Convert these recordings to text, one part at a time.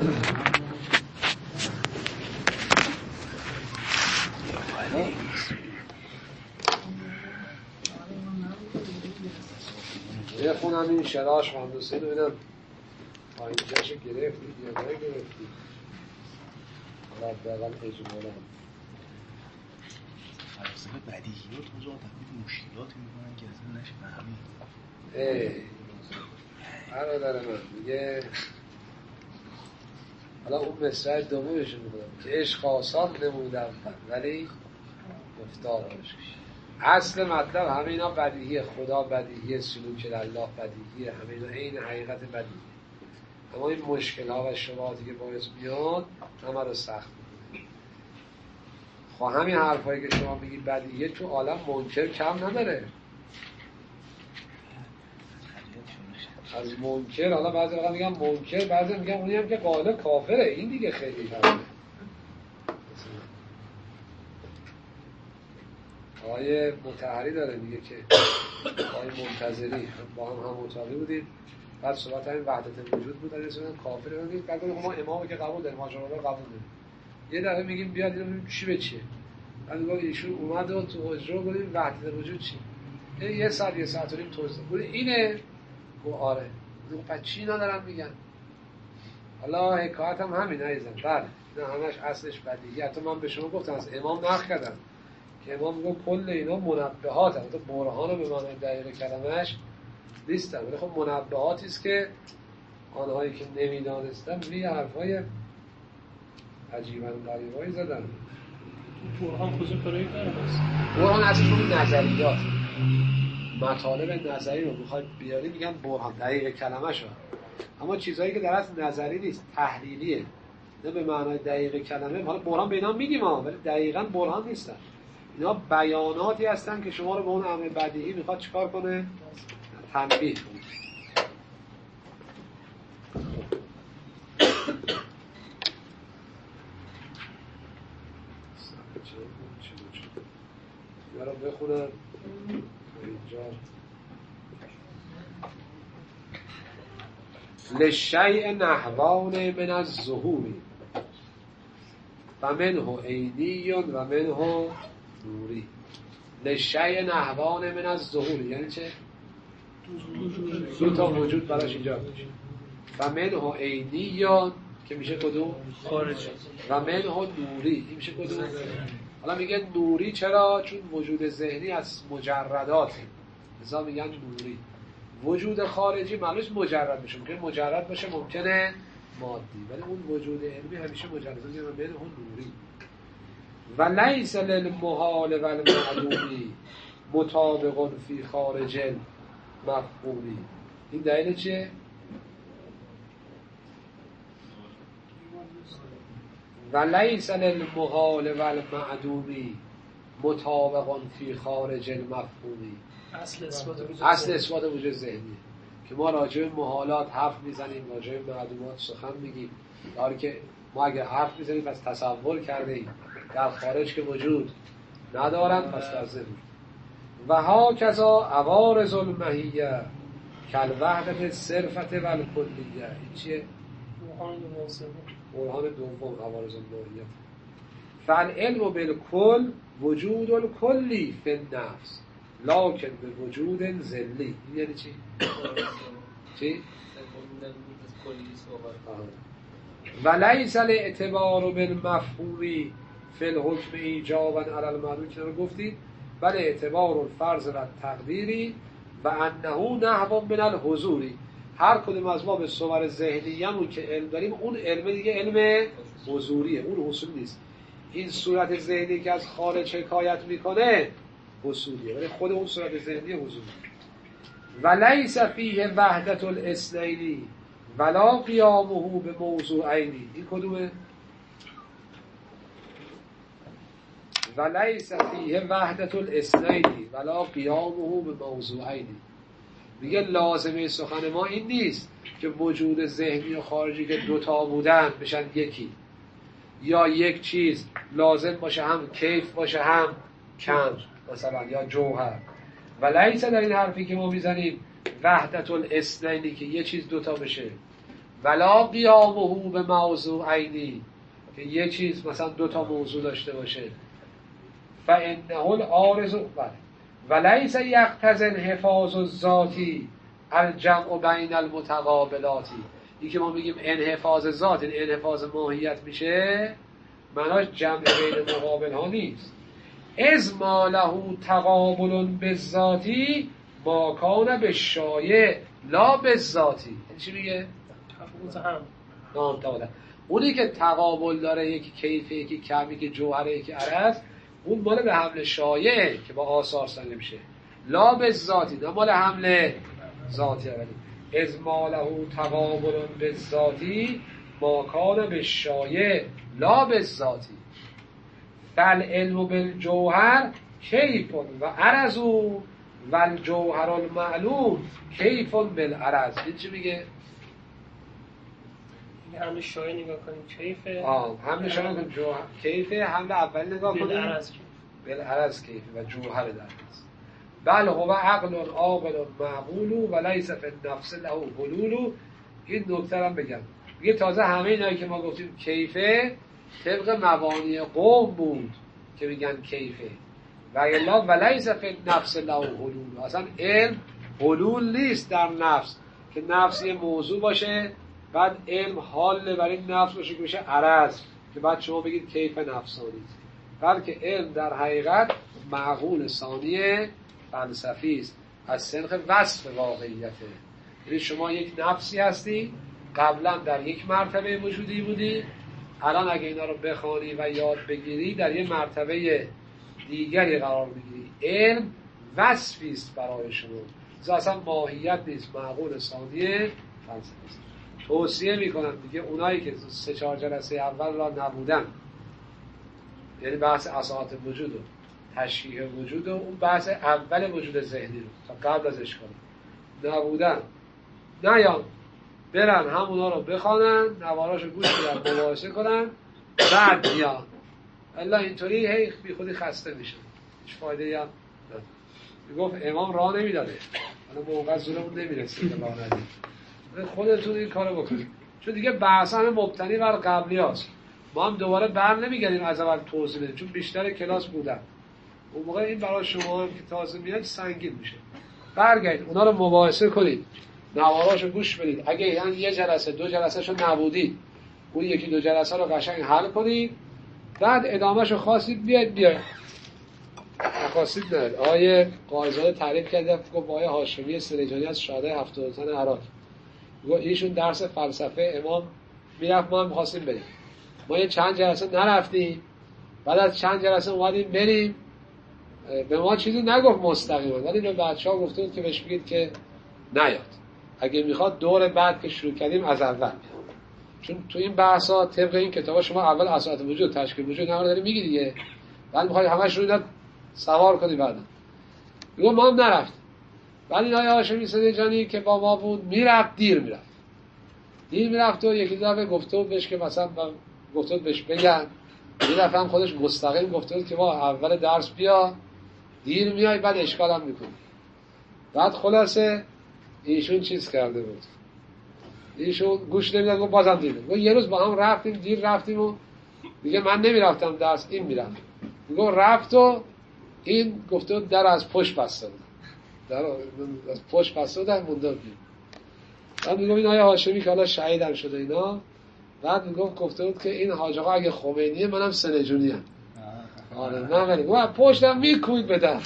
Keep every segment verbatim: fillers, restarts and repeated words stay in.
بخونم این شراش مهندسی رو ببینم تا اینجاشو گرفتید یا نگرفتید. حالا حداقل اجمالا فلسفه بدیهیات و تبدیل مشکلاتی میکنن که اصلا نشه فهمید. برادر من میگه حالا اون مصرع دومش میگم که عشق آسان نمودم ولی گفتار عشق. اصل مطلب همه اینا بدیهیه، خدا بدیهیه، سلوک الله بدیهیه، همه اینا عین حقیقت بدیهیه. اما این مشکل ها و شبهاتی که باعث میاد همه رو سخت میکنه. خب همین حرفایی که شما میگی بدیهیه تو عالم منکر کم نداره. از منکر حالا بعضی وقتا میگن منکر، بعضی میگن اونی هم که قائل کافره. این دیگه خیلی فرقه. آقای مطهری داره میگه که آقای منتظری با هم هم مطابقی بودیم، بعد صحبت همین وحدت وجود بود، از این کافره بودیم، بعد ما امامو که قبول داریم، ماجرا رو قبول داریم. یه دفعه میگیم بیاد اینو چی به چیه، بعد میگه ایشون اومد و تو حجره گفتیم وحدت وجود چی، یه ساعت یه ساعت و نیم توضیح بود. اینه گفت آره. گفت پس چی اینا دارن میگن؟ حالا حکایت هم همین عزیزم. بله اینا همش اصلش بدیهیه. حتی من به شما گفتم از امام نقل کردم که امام میگه کل اینا منبهات هست. برهان به معنی دقیق کلمه‌اش نیستن، ولی خب منبهاتی است که آنهایی که نمیدانستن روی حرفای عجیبا غریبایی زدن. برهان کجا کاری داره؟ برهان اصلا نظریات، مطالب نظری رو میخواد بیاری میگن برهان، دقیق کلمه شو. اما چیزهایی که در اصل نظری نیست، تحلیلیه، نه به معنای دقیق کلمه. حالا برهان به اینا میگیم ها، ولی دقیقاً برهان نیستن. اینا بیاناتی هستن که شما رو به اون امر بدیهی میخواد چیکار کنه؟ تنبیه کنه. یا رو بخونم اینجا لشیء نحوان من الظهوری و منه عینی و منه نوری. لشیء نحوان من الظهوری یعنی چه؟ دو تا وجود براش ایجاد میشه. و منه عینی که میشه کدوم؟ خارجی. و منه نوری این میشه کدوم؟ حالا میگه نوری چرا؟ چون وجود ذهنی از مجرداته، لذا میگن نوری. وجود خارجی معلومش مجرد میشه، ممکنه مجرد باشه ممکنه مادی، ولی اون وجود علمی همیشه مجرد میشه. من اون نوری. و لیس للمحال و المعلومی مطابق فی خارج مفهومی. این دلیل چیه؟ و لیس للمحال و المعدومی مطابق فی خارج المفهومی. اصل اثبات وجود اصل اثبات وجود ذهنی که ما راجع به محالات حرف میزنیم، راجع به معدومات سخن میگیم، در حالی که ما اگه حرف میزنیم پس تصور کرده ایم در خارج که وجود ندارند، پس در ذهن. و ها کذا عوارض المحیه کل وحدت صرفت و الکلیه. این چیه؟ برهان دوم عوارض المحیه. فالعلم بالکل وجود الکلی فی النفس لکن به وجود ذلی. این یعنی چی؟ چی؟ و لیس الاعتبار بالمفهومی فی الحکم ایجابا علی المعلوم که رو گفتید، بل اعتبار الفرض و تقدیری و انه نحو من الحضوری. هر کدوم از ما به صور ذهنیمون که علم داریم، اون علم دیگه علم حضوریه، اون حصول نیست. این صورت ذهنی که از خارج حکایت میکنه حصولیه، ولی خود اون صورت ذهنی حضوریه. و لیس فیه وحدت الاثنین ولا قیامه به موضوعین. این کدومه؟ و لیس فیه وحدت الاثنین ولا قیامه به موضوعین. میگه لازمه سخن ما این نیست که وجود ذهنی و خارجی که دوتا بودن بشن یکی، یا یک چیز لازم باشه هم کیف باشه هم کم مثلا یا جوهر. و لیس در این حرفی که ما میزنیم وحدت الاثنین که یه چیز دوتا بشه، ولا قیامه به موضوعینی که یه چیز مثلا دو تا موضوع داشته باشه فانه العارض ولیس یقتضی الحفاظ الذاتی الجمع بین المتقابلاتی. این که ما میگیم انحفاظ ذات، این انحفاظ ماهیت میشه، معناش جمع بین مقابل ها نیست. از ما له تقابل بالذاتی ما کان بالشایع لا بالذاتی. این چی میگه؟ تفاوت هم نام تعالی. اونی که تقابل داره، یکی کیفه، یکی کم، یکی جوهره، یکی عرض، اون مال به حمل شایعه که با آثار سنه میشه، لا بالذاتی، نه مال حمل ذاتی. اولی از ما له تقابل بالذاتی ما کان بالشایع لا بالذاتی. فالعلم بالجوهر کیف و عرض و الجوهر المعلوم کیف بالعرض. این چی میگه؟ حمل شایع نگاه کنیم کیفه، آه حمل شایع کنیم جوهر کیفه، حمل اولی نگاه کنیم بالعرض بالعرض کیفه و جوهر در هست. بل هو عقل عاقل معقول و لیس فی النفس له حلول. این نکته هم بگم، میگه تازه همه اینایی که ما گفتیم کیفه طبق مبانی قوم بود که میگن کیفه، و الا ولیس فی النفس له حلول. اصلا علم حلول نیست در نفس که نفس یه موضوع باشه بعد علم حال برای نفس باشه که میشه عرض که بعد شما بگید کیف نفسانی، بلکه علم در حقیقت معقول ثانی فلسفی است از سنخ وصف واقعیته. یعنی شما یک نفسی هستی، قبلا در یک مرتبه وجودی بودی، الان اگه اینا رو بخوانی و یاد بگیری در یک مرتبه دیگری قرار میگیری. علم وصفی است برای شما، ez اصلا ماهیت نیست، معقول ثانی فلسفی است. توصیه میکنم دیگه اونایی که سه چهار جلسه اول را نبودن، یعنی بحث اساعات وجود و تشریح وجود و اون بحث اول وجود ذهنی رو تا قبل از اشکال نبودن، نه یا برن همونا رو بخوانن، نواراشو گوش بدن، مباحثه کنن، بعد بیان. الا اینطوری هی بی خودی خسته میشن، هیچ فایده هم نداره. میگفت امام راه نمیداده، حالا موقع زورمون نمیرسه که راه ندید، خودتون این کارو بکنید، چون دیگه بحث همه مبتنی بر قبلی هاست. ما هم دوباره بر نمیگردیم از اول توضیح بدیم، چون بیشتر کلاس بودن اون موقع. این برای شما هم که تازه میاد سنگین میشه. برگردید اونا رو مباحثه کنید، نواراشو گوش بدید، اگه یعنی یه جلسه دو جلسه شو نبودید اون یکی دو جلسه رو قشنگ حل کنید، بعد ادامهشو خواستید بیاید بیاید، نخواستید نه. آیه قائزاده تعریف کرده، گفت آیه هاشمی سلیجانی از شاده هفتاد تن عراق، گفت ایشون درس فلسفه امام میرفت، ما هم می‌خواستیم بریم، ما یه چند جلسه نرفتیم، بعد از چند جلسه اومدیم بریم، به ما چیزی نگفت مستقیما، ولی به بچه‌ها گفته بود که بهش بگید که نیاد، اگه میخواد دور بعد که شروع کردیم از اول بیاد. چون تو این بحثا طبق این کتابا شما اول اساس وجود تشکیل وجود نمونه داری میگی دیگه، بعد میخوای همش رو اینا سوار کنی. بعدا میگم ما هم نرفت، بعد این آیه هاشمی سلیجانی که با ما بود میرفت، دیر میرفت دیر میرفت و یکی دفعه گفته بود بهش که مثلا گفته بود بهش بگن، یه دفعه هم خودش مستقیم گفته بود که ما اول درس بیا، دیر میای بعد اشکال هم میکنی. بعد خلاصه ایشون چیز کرده بود، ایشون گوش نمیداد، گفت بازم دیر. گفت یه روز با هم رفتیم، دیر رفتیم و دیگه من نمیرفتم درس، این میرفت. گفت رفت و این گفته بود در از پشت بسته بود، در از پشت بسته بود، مونده بود. بعد میگم این آیه هاشمی که حالا شهیدم شده اینا، بعد میگفت گفته بود که این حاج آقا اگه خمینیه منم سنجونی ام. آره من ولی گفت پشتم میکوید به در،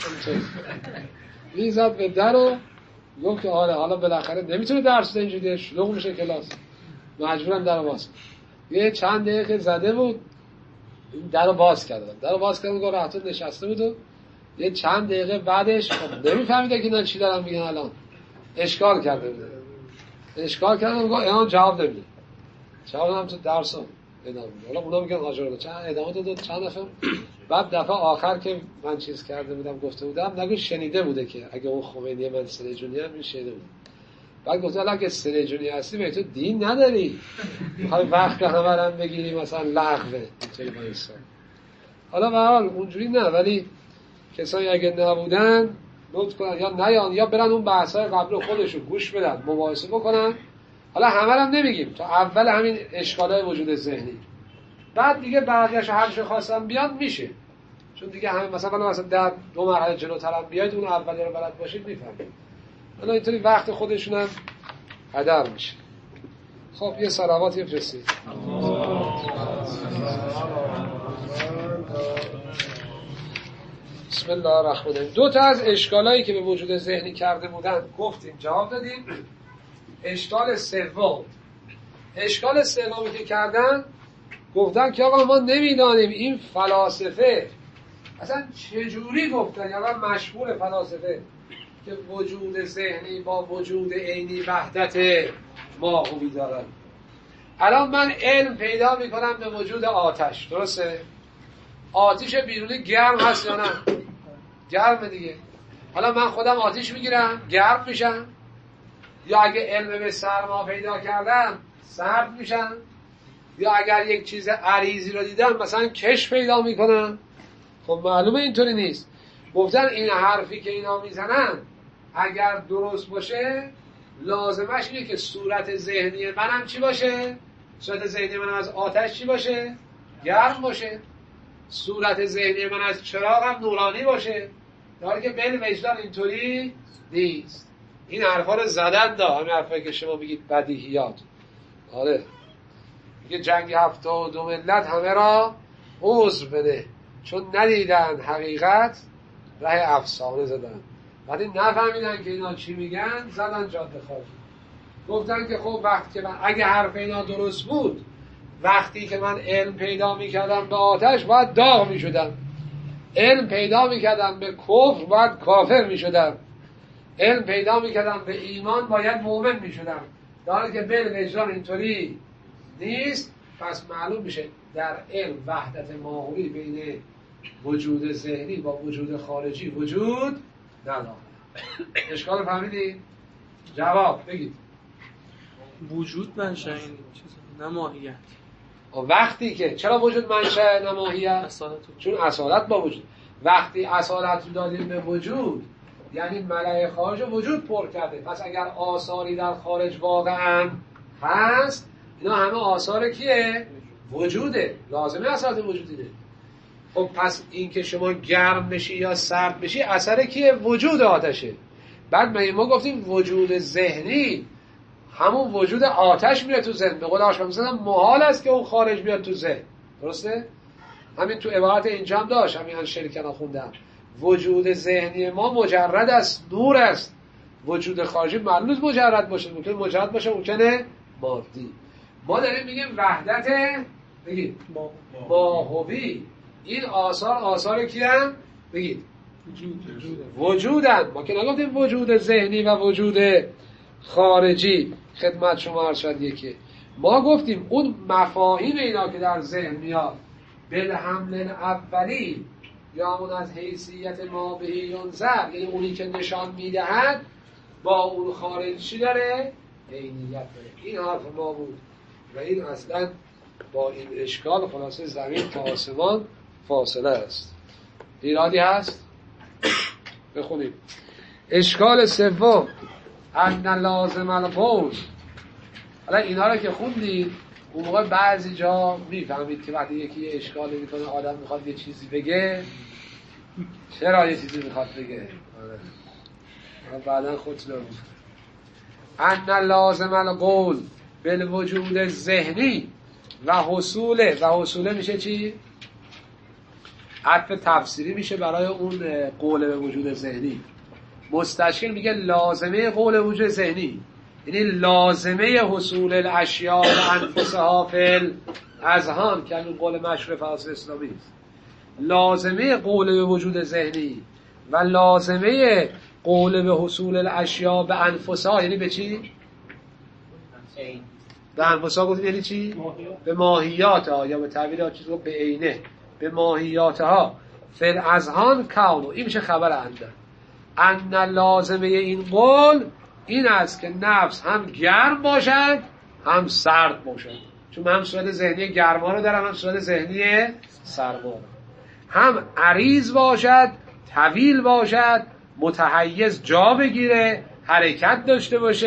میزد به در و گفت که آره حالا بالاخره نمیتونه درس بده، اینجوری شلوغ میشه کلاس، مجبورم در باز. یه چند دقیقه زده بود در باز کردم، در باز کردم گفت راحتون نشسته بود و یه چند دقیقه بعدش خب نمیفهمیده که اینا چی دارن میگن، الان اشکال کرده بود، اشکال کردم گفت اینا جواب نمیده، جواب هم تو درس ادامه میده. حالا اونا میگن حاجر رو چند ادامه داد چند دفعه. بعد دفعه آخر که من چیز کرده بودم گفته بودم، نگو شنیده بوده که اگه اون خمینی من سنجونی هم این شنیده بود. بعد گفت حالا اگه سنجونی هستی به تو دین نداری، میخوای وقت همه رو بگیری مثلا لغوه اینطوری با ایسا. حالا به حال اونجوری نه، ولی کسایی اگه نبودن لطف کنن یا نیان یا برن اون بحثای قبل خودشون گوش بدن، مباحثه بکنن. حالا همه هم نمیگیم، تا اول همین اشکالای وجود ذهنی، بعد دیگه بقیه‌اش هر چه خواستم بیاد میشه، چون دیگه همه مثلا مثلا در دو مرحله جلوتر هم بیاید اون اولی رو بلد باشید میفهمید. حالا اینطوری وقت خودشون هم هدر میشه. خب یه صلواتی بفرستید. بسم الله الرحمن الرحیم. دو تا از اشکالایی که به وجود ذهنی کرده بودن گفتیم، جواب دادیم. اشکال سوم، اشکال سومی که کردن گفتن که آقا ما نمیدانیم این فلاسفه اصلا چجوری گفتن، یا مشهور فلاسفه که وجود ذهنی با وجود عینی وحدت ماهوی دارن. الان من علم پیدا میکنم به وجود آتش، درسته؟ آتش بیرونی گرم هست یا نه؟ گرمه دیگه. حالا من خودم آتش میگیرم گرم میشم، یا اگه علم به سرما پیدا کردم سرد میشم، یا اگر یک چیز عریضی رو دیدم مثلا کش پیدا میکنم. خب معلومه اینطوری نیست. گفتن این حرفی که اینا میزنن اگر درست باشه لازمش اینه که صورت ذهنی منم چی باشه؟ صورت ذهنی من از آتش چی باشه؟ گرم باشه. صورت ذهنی من از چراغم نورانی باشه، در حالی که بین وجدان اینطوری نیست. این حرفا رو زدن دا، همین حرفایی که شما میگید بدیهیات. آره میگه جنگ هفتاد و دو ملت همه را عذر بده چون ندیدن حقیقت ره افسانه زدن، ولی نفهمیدن که اینا چی میگن زدن جاده خاکی. گفتن که خب وقتی که من اگه حرف اینا درست بود، وقتی که من علم پیدا میکردم به آتش باید داغ میشدم، علم پیدا میکردم به کفر باید کافر میشدم، علم پیدا میکردم به ایمان باید مؤمن میشدم، در حالی که بین وجدان اینطوری نیست. پس معلوم میشه در علم وحدت ماهوی بین وجود ذهنی با وجود خارجی وجود نداره. اشکال فهمیدی؟ جواب بگید. وجود منشأ این چیز نه ماهیت. وقتی که چرا وجود منشأ نه ماهیت؟ اصالت. چون اصالت با وجود. وقتی اصالت رو دادیم به وجود یعنی ملأ خارج وجود پر کرده. پس اگر آثاری در خارج واقعا هست، اینا همه آثار کیه؟ وجوده. لازمه اصالت وجودیه. خب پس این که شما گرم بشی یا سرد بشی اثر کیه؟ وجود آتشه. بعد ما گفتیم وجود ذهنی همون وجود آتش میره تو ذهن. به قول آشپز مثلا محال است که اون خارج بیاد تو ذهن، درسته؟ همین تو عبارت اینجا هم داشت، همین شرکنا خوندم. وجود ذهنی ما مجرد است، نور است. وجود خارجی معلوم مجرد باشه، ممکن مجرد باشه، ممکنه مادی. ما داریم میگیم وحدت بگید ماهوی. این آثار آثار کیان؟ بگید وجودن. ما که نگفتیم وجود ذهنی و وجود خارجی. خدمت شما عرض شد یکی ما گفتیم اون مفاهیم اینا که در ذهن میاد بالحمل اولی یا اون از حیثیت ما به ینظر، یعنی اونی که نشان میدهد با اون خارجی داره عینیت داره. این حرف ما بود و این اصلا با این اشکال خلاصه زمین تا آسمان فاصله است. ایرادی هست؟ بخونیم. اشکال سوم ان لازم القول. حالا اینا رو که خوندید اون موقع بعضی جا میفهمید که وقتی یکی یه اشکالی میکنه آدم میخواد یه چیزی بگه، چرا یه چیزی میخواد بگه. آره بعدا خودت رو ان لازم القول بالوجود ذهنی و حصوله. و حصوله میشه چی؟ عطف تفسیری میشه برای اون قول به وجود ذهنی. مستشکل میگه لازمه قول وجود ذهنی یعنی لازمه حصول الاشیاء و انفسها فی الاذهان که همین قول مشهور فلاسفه اسلامی است. لازمه قول به وجود ذهنی و لازمه قول به حصول الاشیاء به انفسها یعنی به چی؟ به انفسها گفتیم یعنی چی؟ ماهیات. به ماهیات ها یا به تعبیر ها چیز رو به عینه به ماهیات ها فی الاذهان کونو. این میشه خبر انده. ان لازمه این قول این است که نفس هم گرم باشد هم سرد باشد، چون هم صورت ذهنی گرما رو دارم هم صورت ذهنی سرما، هم عریض باشد طویل باشد متحیز جا بگیره حرکت داشته باشه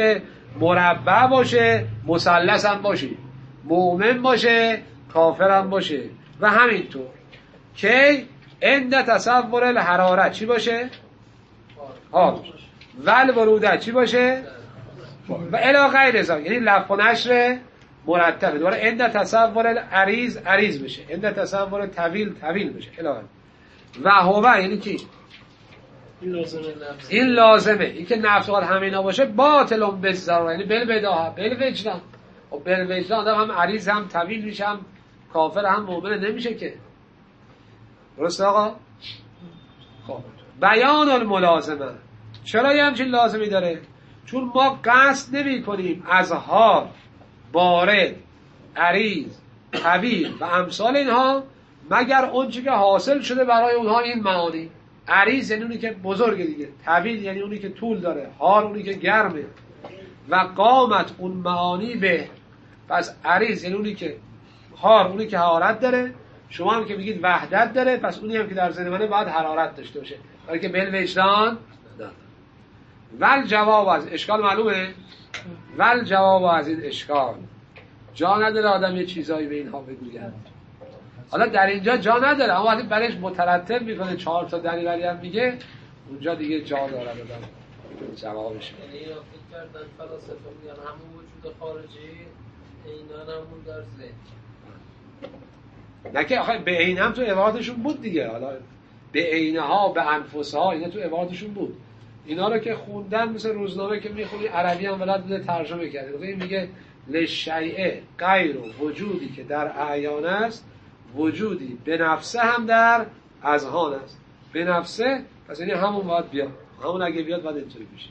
مربع باشه، مثلث هم باشه، مؤمن باشه، کافر هم باشه و همینطور که عند تصور الحرارت چی باشه؟ حال ول وروده چی باشه؟ و الی غیر ذلک، یعنی لف و نشر مرتبه. دوباره عند تصور العریض عریض بشه، عند تصور طویل طویل بشه الی غیر. و هو یعنی چی؟ این لازمه نفس، این لازمه، این که نفس و همینا باشه باطل بالضرورت، یعنی بل بداها بل وجدان. و بل وجدان آدم هم عریض هم طویل میشه، هم کافر هم مؤمن نمیشه که. درست آقا؟ خب بیان الملازمه، چرا یه همچین لازمی داره؟ چون ما قصد نمی کنیم از حال، بارد، عریض، طویل و امثال اینها مگر اونچه که حاصل شده برای اونها این معانی. عریض یعنی اونی که بزرگه دیگه، طویل یعنی اونی که طول داره، حار اونی که گرمه و قامت اون معانی به. پس عریض یعنی اونی که حار اونی که حرارت داره، شما هم که میگید وحدت داره، پس اونی هم که در ذهن منه باید حرارت داشته باشه، برای که بل وجدان نداره. ول جواب از اشکال معلومه؟ ول جواب از این اشکال جا نداره آدم یه چیزایی به اینها بگوید. حالا در اینجا جا نداره، اما وقتی برایش مترتب میکنه چهار تا دلیلی هم میگه، اونجا دیگه جا داره دادن جوابش. یعنی اینا فکر کردن فلاسفه میگن همون وجود خارجی اینا همون در ذهن، نه که آخه به عین هم تو عبارتشون بود دیگه. حالا به عینها به انفسها اینا تو عبارتشون بود. اینا رو که خوندن مثل روزنامه که میخونی عربی هم ولاد بوده ترجمه کرده. این میگه لشیء غیر وجودی که در اعیان است، وجودی به نفسه هم در اذهان است. به نفسه پس یعنی همون باید بیاد، همون اگه بیاد باید اینطوری بشه.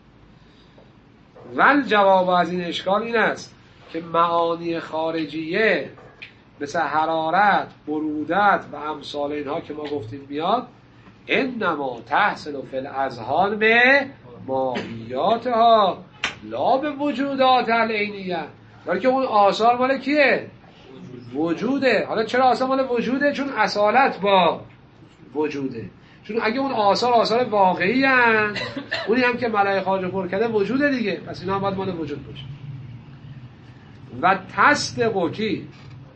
ول جواب از این اشکال این است که معانی خارجیه مثل حرارت، برودت و امثال اینها که ما گفتیم میاد، انما تحصل فی الاذهان به ماهیاتها لا به وجودات العینیه. ولی که اون آثار مال کیه؟ وجوده. حالا چرا آثار مال وجوده؟ چون اصالت با وجوده. چون اگه اون آثار آثار واقعی هن، اونی هم که ملای خارج پر کرده وجوده دیگه، پس اینا هم باید مال وجود باشه. و تصدق کی؟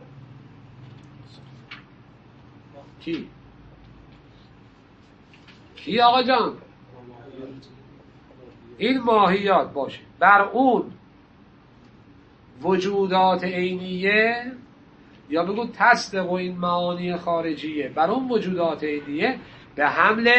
کی؟ کی آقا جان؟ این ماهیات باشه بر اون وجودات عینیه، یا بگو تصدق و این معانی خارجیه بر اون وجودات عینیه به حمل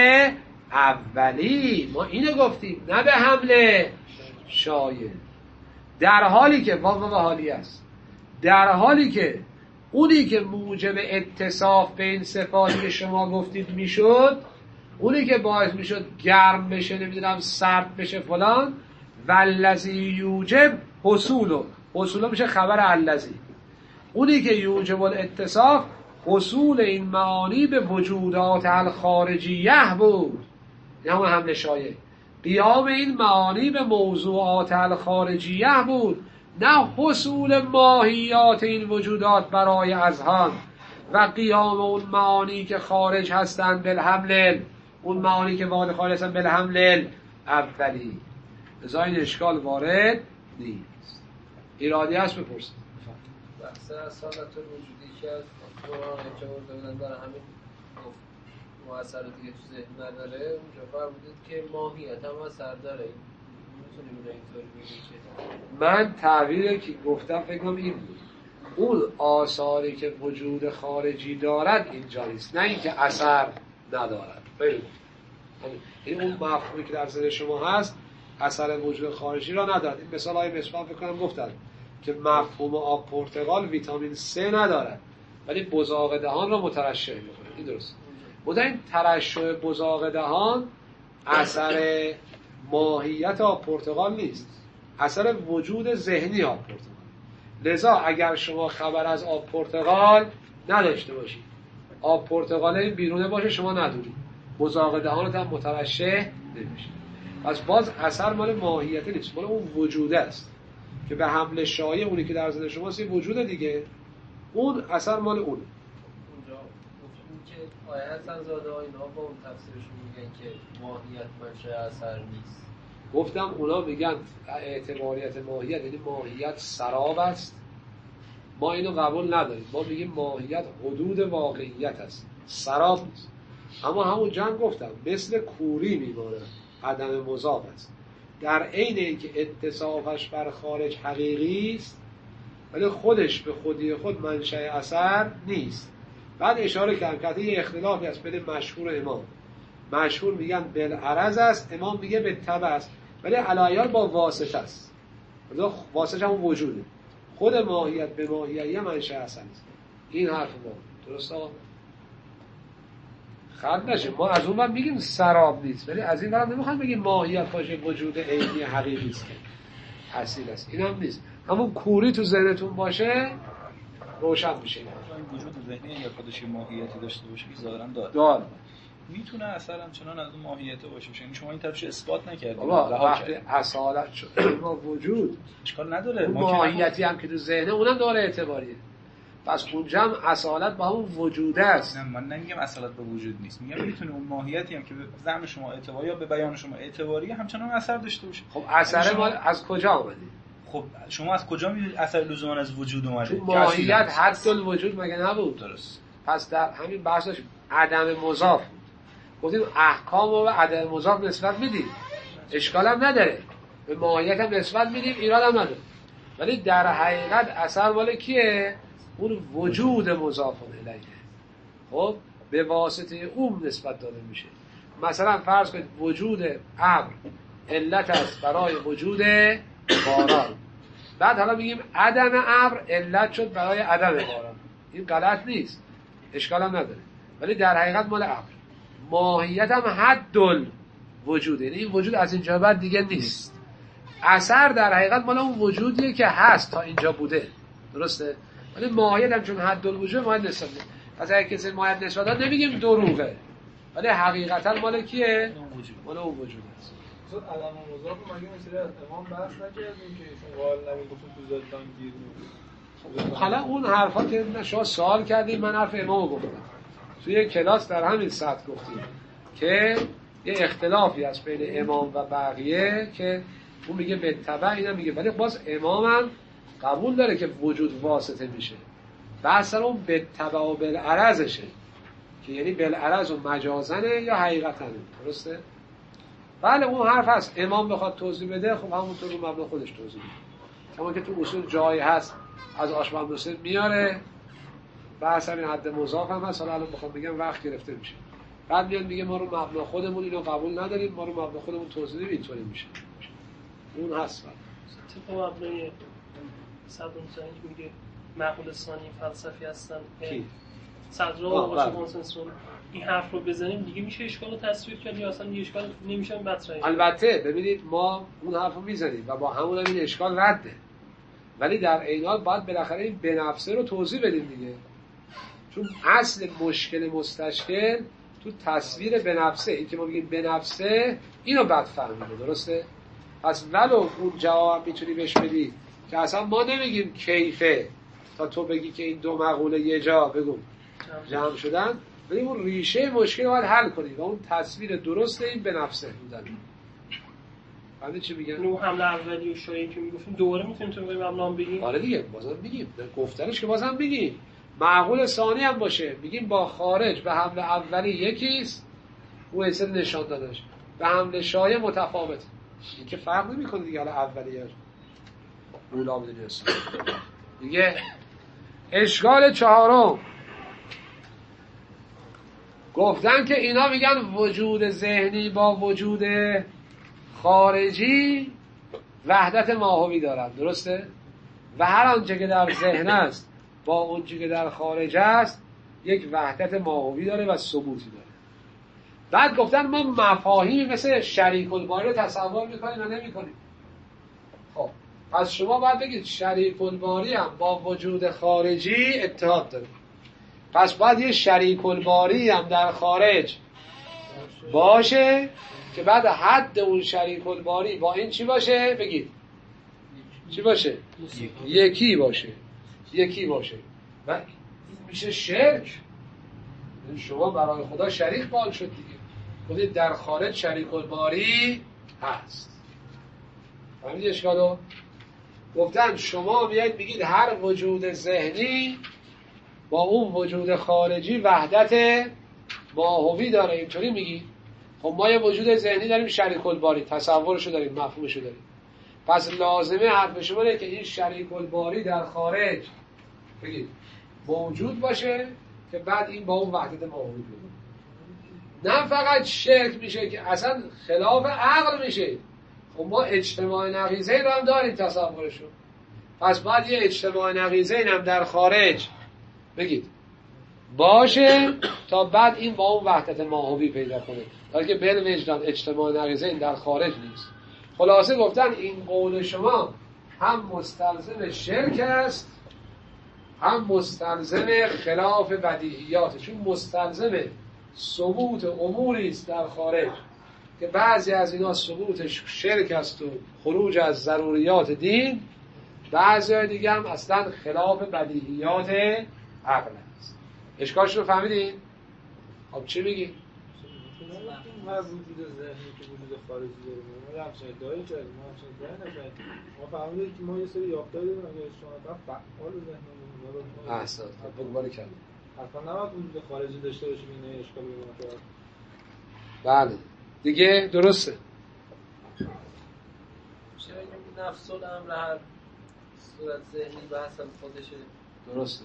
اولی. ما اینو گفتیم، نه به حمل شایع. در حالی که واو و حالی است، در حالی که اونی که موجب اتصاف به این صفاتی که شما گفتید میشد، اونی که باعث میشد گرم بشه، نمیدونم سرد بشه فلان، والذی یوجب حصولو، حصولو میشه خبر الذی، اونی که یوجب الاتصاف حصول این معانی به وجودات الخارجیه بود، نه همون حمل شایع. قیام این معانی به موضوعات الخارجیه بود، نه حصول ماهیات این وجودات برای اذهان و قیام اون معانی که خارج هستند بالحمل، اون معانی که وارد خارج هستند بالحمل اولی. لذا این اشکال وارد نیست. ایرادی هست بپرسید. بحث اصالت وجودی که از قرآن اینجا ورده بودن برای همین مؤثر دیگه تو ذهن نداره، اونجا فرمودید که ماهیت هم اثر داره. میتونیم اون اینطوری بگیم که من تعبیری که گفتم فکر کنم این بود، اون آثاری که وجود خارجی دارد اینجا نیست، نه اینکه اثر ندارد. ببینید این اون مفهومی که در ذهن شما هست اثر وجود خارجی را ندارد. این مثال های مصباح فکر کنم گفتن که مفهوم آب پرتقال ویتامین سه ندارد ولی بزاق دهان را مترشح میکنه. این درست. بوده این ترشح بزاق دهان اثر ماهیت آب پرتقال نیست، اثر وجود ذهنی آب پرتقال. لذا اگر شما خبر از آب پرتقال نداشته باشید، آب پرتقال بیرونه باشه شما ندونید، بزاق دهانت هم مترشح نمیشه. پس باز اثر مال ماهیت نیست، مال اون وجوده است که به حمل شایع اونی که در ذهن شماست این وجود دیگه، اون اثر مال اونه. اونجا گفتیم که آیه حسن زاده ها اینا با اون تفسیرشون میگن که ماهیت منشأ اثر نیست، گفتم اونا میگن اعتباریت ماهیت یعنی ماهیت سراب است، ما اینو قبول نداریم، ما میگیم ماهیت حدود واقعیت است، سراب نیست. اما همون جمع گفتم مثل کوری میمونه، عدم مضاف است، در عین اینکه اتصافش بر خارج حقیقی است ولی خودش به خودی خود منشأ اثر نیست. بعد اشاره کردم که یه اختلافی است بین مشهور و امام. مشهور میگن بالعرض است، امام میگه به تبع است، ولی علایال با واسطه است. واسطه هم وجوده، خود ماهیت به ماهیت یه منشأ اثر است. این حرف ما درسته؟ خرد نشه. ما از اون ور میگیم سراب نیست، ولی از این ور نمیخوایم بگیم ماهیت باشه وجود عینی حقیقی است که اصیل است. این هم نیست. همون کوری تو ذهنتون باشه روشن میشه. این وجود ذهنی یا خودش ماهیتی داشته باشه که ظاهرا داره. داره. میتونه اثر همچنان از اون ماهیت باشه. یعنی شما این طرفش اثبات نکردید. بابا وقتی اصالت شد با وجود اشکال نداره. ماهیتی هم که تو ذهنه اونم داره اعتباریه. پس اونجا هم اصالت با همون وجوده است. نه من نمیگم اصالت به وجود نیست، میگم میتونه اون ماهیتی هم که به زعم شما اعتباری یا به بیان شما اعتباری همچنان اثر داشته باشه. خب اثر شما... مال از کجا اومده؟ خب شما از کجا میدونید اثر لزوما از وجود اومده؟ چون ماهیت حد الوجود مگه نبود؟ درست. پس در همین بحثش عدم مضاف گفتیم احکام و عدم مضاف نسبت میدیم، اشکال هم نداره، به ماهیت هم نسبت میدیم، ایراد هم نداره، ولی در حقیقت اثر مال کیه؟ اون وجود مضاف الیه. خب به واسطه اون نسبت داده میشه. مثلا فرض کنید وجود ابر علت است برای وجود باران، بعد حالا میگیم عدم ابر علت شد برای عدم باران. این غلط نیست، اشکال هم نداره، ولی در حقیقت مال ابر. ماهیت هم حد الوجوده، یعنی این وجود از اینجا بعد دیگه نیست. اثر در حقیقت مال اون وجودیه که هست تا اینجا بوده، درسته؟ ولی ماهیت هم چون حد الوجود ماهیت نسبت میده. پس اگه کسی ماهیت نسبت داد نمیگیم دروغه، ولی حقیقتا مال کیه؟ مال اون وجود است. مثلا علم و مضاف مگه مثلا از امام بحث نکردیم که ایشون قائل نمیگفتن تو ذاتن گیر می‌کنه؟ حالا اون حرفا که شما سوال کردید من حرف امامو گفتم. توی کلاس در همین سطح گفتیم که یه اختلافی هست بین امام و بقیه که اون میگه به تبع، اینم میگه، ولی باز امامم قبول داره که وجود واسطه میشه. بحث اون به تبع و بالعرضشه که یعنی بالعرض و مجازنه یا حقیقتنه، درسته؟ بله اون حرف هست. امام بخواد توضیح بده خب همونطور رو مبنا خودش توضیح بده، کما که تو اصول جایی هست از آشبان مسلم میاره. بحث همین حد مضاف هم هست، حالا الان بخوام بگم وقت گرفته میشه. بعد میاد میگه ما رو مبنا خودمون اینو قبول نداریم، ما رو مبنا خودمون توضیح بدیم، اینطوری میشه. اون هست بعد طبق مبنای صدر حسینی میگه معقول ثانی فلسفی هستن کی؟ صدر و آقا کنسنسون این حرف رو بزنیم دیگه میشه اشکال رو تصویر کرد یا اصلا یه اشکال نمیشه مطرح. البته ببینید ما اون حرف رو میزنیم و با همون هم این اشکال رده، ولی در عین حال باید بالاخره این به نفسه رو توضیح بدیم دیگه، چون اصل مشکل مستشکل تو تصویر به نفسه، این که ما بگیم به نفسه اینو بد فهمیده، درسته؟ پس ولو اون جواب میتونی بهش بدی که اصلا ما نمیگیم کیفه تا تو بگی که این دو مقوله یه جا بگو جمع شدن، ولی اون ریشه مشکل رو باید حل کنی و اون تصویر درسته این به نفسه بودن. بعد چی میگن؟ اون حمله اولی و شایعی که میگفتیم دوباره میتونیم تو بگیم مبنا بگیم. آره دیگه بازم میگیم، گفتنش که بازم میگیم معقول ثانی هم باشه میگیم با خارج به حمله اولی یکیست، او حیثیت نشان دادش، به حمله شایع متفاوت، این که فرق نمیکنه دیگه. حالا اولیه اولا بدونی هست دیگه. اشکال چهارم گفتن که اینا میگن وجود ذهنی با وجود خارجی وحدت ماهوی دارن، درسته؟ و هر آنچه که در ذهن است با اونچه که در خارج است یک وحدت ماهوی داره و ثبوتی داره. بعد گفتن ما مفاهیم مثل شریک الباری رو تصور میکنیم و نمیکنیم. خب پس شما باید بگید شریک الباری هم با وجود خارجی اتحاد داره، پس باید یه شریک الباری هم در خارج باشه که بعد حد اون شریک الباری با این چی باشه؟ بگید چی باشه؟ یکی باشه، یکی باشه و این میشه شرک. شما برای خدا شریک قائل شد دیگه، گفتید در خارج شریک الباری هست. فهمید اشکالو؟ گفتن شما میایید میگید هر وجود ذهنی با اون وجود خارجی وحدت ماهوی داره، اینطوری میگید. خب ما یه وجود ذهنی داریم شریک الباری، تصورشو داریم، مفهومشو داریم. پس لازمه حرف شما اینه که این شریک الباری در خارج بگید موجود باشه که بعد این با اون وحدت ماهوی بیاد. نه فقط شرک میشه که اصلا خلاف عقل میشه. خب ما اجتماع نقیضین رو هم داریم تصورشو، پس باید یه اجتماع نقیضین هم در خارج بگید باشه تا بعد این با اون وحدت ماهوی پیدا کنه. ولی که بل وجدان اجتماع نقیضین در خارج نیست. خلاصه گفتن این قول شما هم مستلزم شرک است هم مستلزم خلاف بدیهیات، چون مستلزم ثبوت اموری است در خارج که بعضی از اینا ثبوت شرک است و خروج از ضروریات دین، بعضی دیگه هم اصلا خلاف بدیهیات عقل است. اشکالش رو فهمیدین؟ خب چی میگی؟ ما وجود ذهنی که وجود خارجی داریم، ما همچین ادعایی کردیم، ما همچین ادعایی نکردیم. ما فهمیدیم که ما یه سری یافته‌ای داریم اگه شما فعال ذهنمون رو احسن. خب بگو باری کردیم. حتما نباید وجود خارجی داشته باشیم این اشکال به ما کرد. بله. دیگه درسته. چرا نفس الامر هر صورت ذهنی به حسب خودشه؟ درسته.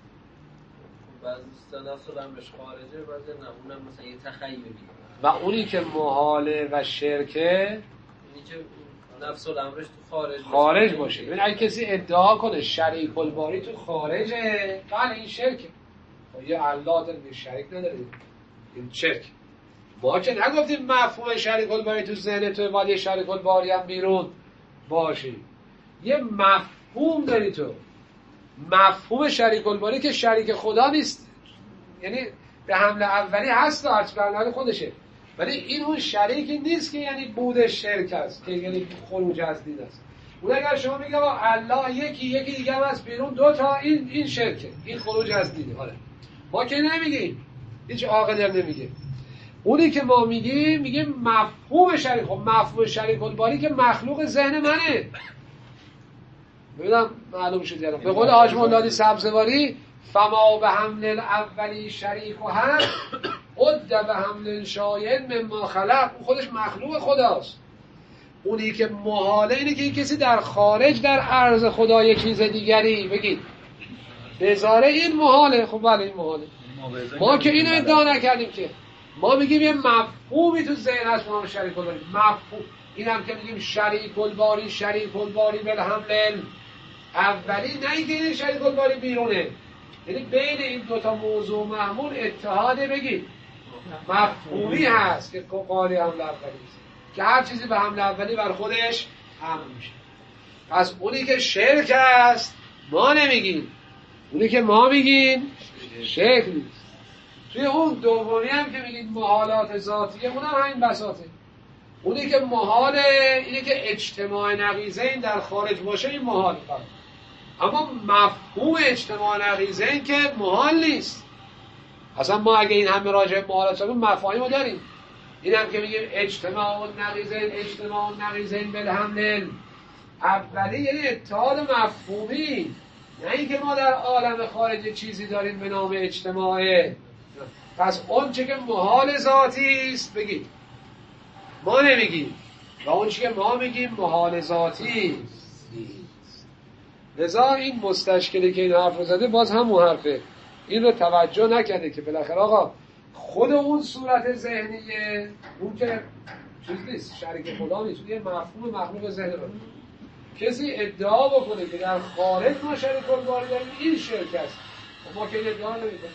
بعضی دوستان نفس الامرش خارجه، بعضی نه، اونم مثلا یه تخیلی. و اونی که محاله و شرکه اینی که نفس الامرش تو خارج خارج باشه. ببین اگه کسی ادعا کنه شریک الباری تو خارجه، بله این شرکه. یه الله داره یه شریک نداره، این شرک. ما که نگفتیم مفهوم شریک الباری تو ذهن تو، ولی شریک الباری هم بیرون باشه. یه مفهوم داری تو، مفهوم شریک الباری که شریک خدا نیست، یعنی به حمله اولی هست و هرچی برنامه خودشه، ولی این اون شریکی نیست که یعنی بود شرک است که یعنی خروج از دین است. اون اگر شما میگه الله یکی یکی دیگه هم از بیرون دو تا، این این شرکه، این خروج از دینه. حالا ما که نمیگیم، هیچ عاقل هم نمیگه. اونی که ما میگیم میگیم مفهوم شریک. خب مفهوم شریک الباری که مخلوق ذهن منه. ببینم معلوم شد یعنی به قول حاج مولادی سبزواری فما به حمل الاولی شریک و هم عد به حمل شاید مما خلق، اون خودش مخلوق خداست. اونی که محاله اینه که این کسی در خارج در عرض خدا یک چیز دیگری بگید بذاره، این محاله. خب بله این محاله. ما که اینو ادعا نکردیم که، ما میگیم یه مفهومی تو ذهن هست ما شریک الباری، مفهوم. اینم که میگیم شریک الباری شریک الباری بالحمل اولی، نه اینکه این شریک الباری بیرونه، یعنی بین این دوتا موضوع محمول اتحاد بگید مفهومی هست که قالی حمل اولی است که هر چیزی به حمل اولی بر خودش حمل میشه. پس اونی که شرک است ما نمیگیم، اونی که ما میگیم شرک نیست. توی اون دومی هم که میگید محالات ذاتیه، اونم همین بساطه. اونی که محاله اینه که اجتماع نقیضین در خارج باشه، این محال کنه. اما مفهوم اجتماع نقیضین که محال نیست. اصلا ما اگه این همه راجع به محالات رو مفاهیم رو داریم. این هم که میگیم اجتماع نقیضین اجتماع نقیضین بالحمل اولی، یعنی اتحاد مفهومی، نه اینکه ما در عالم خارج چیزی داریم به نام اجتماعه. پس اون چه که محال ذاتی است بگید ما نمیگیم، و اون چه که ما میگیم محال ذاتی نیست. لذا این مستشکلی که این حرف رو زده باز همون حرفه، این رو توجه نکرده که بالاخره آقا خود اون صورت ذهنیه، اون که چیز نیست، شریک خدا نیست، یه مفهوم مخلوق ذهن رو کسی ادعا بکنه که در خارج ما شریک الباری داریم، این شرک است. ما که این ادعا نمی‌کنیم.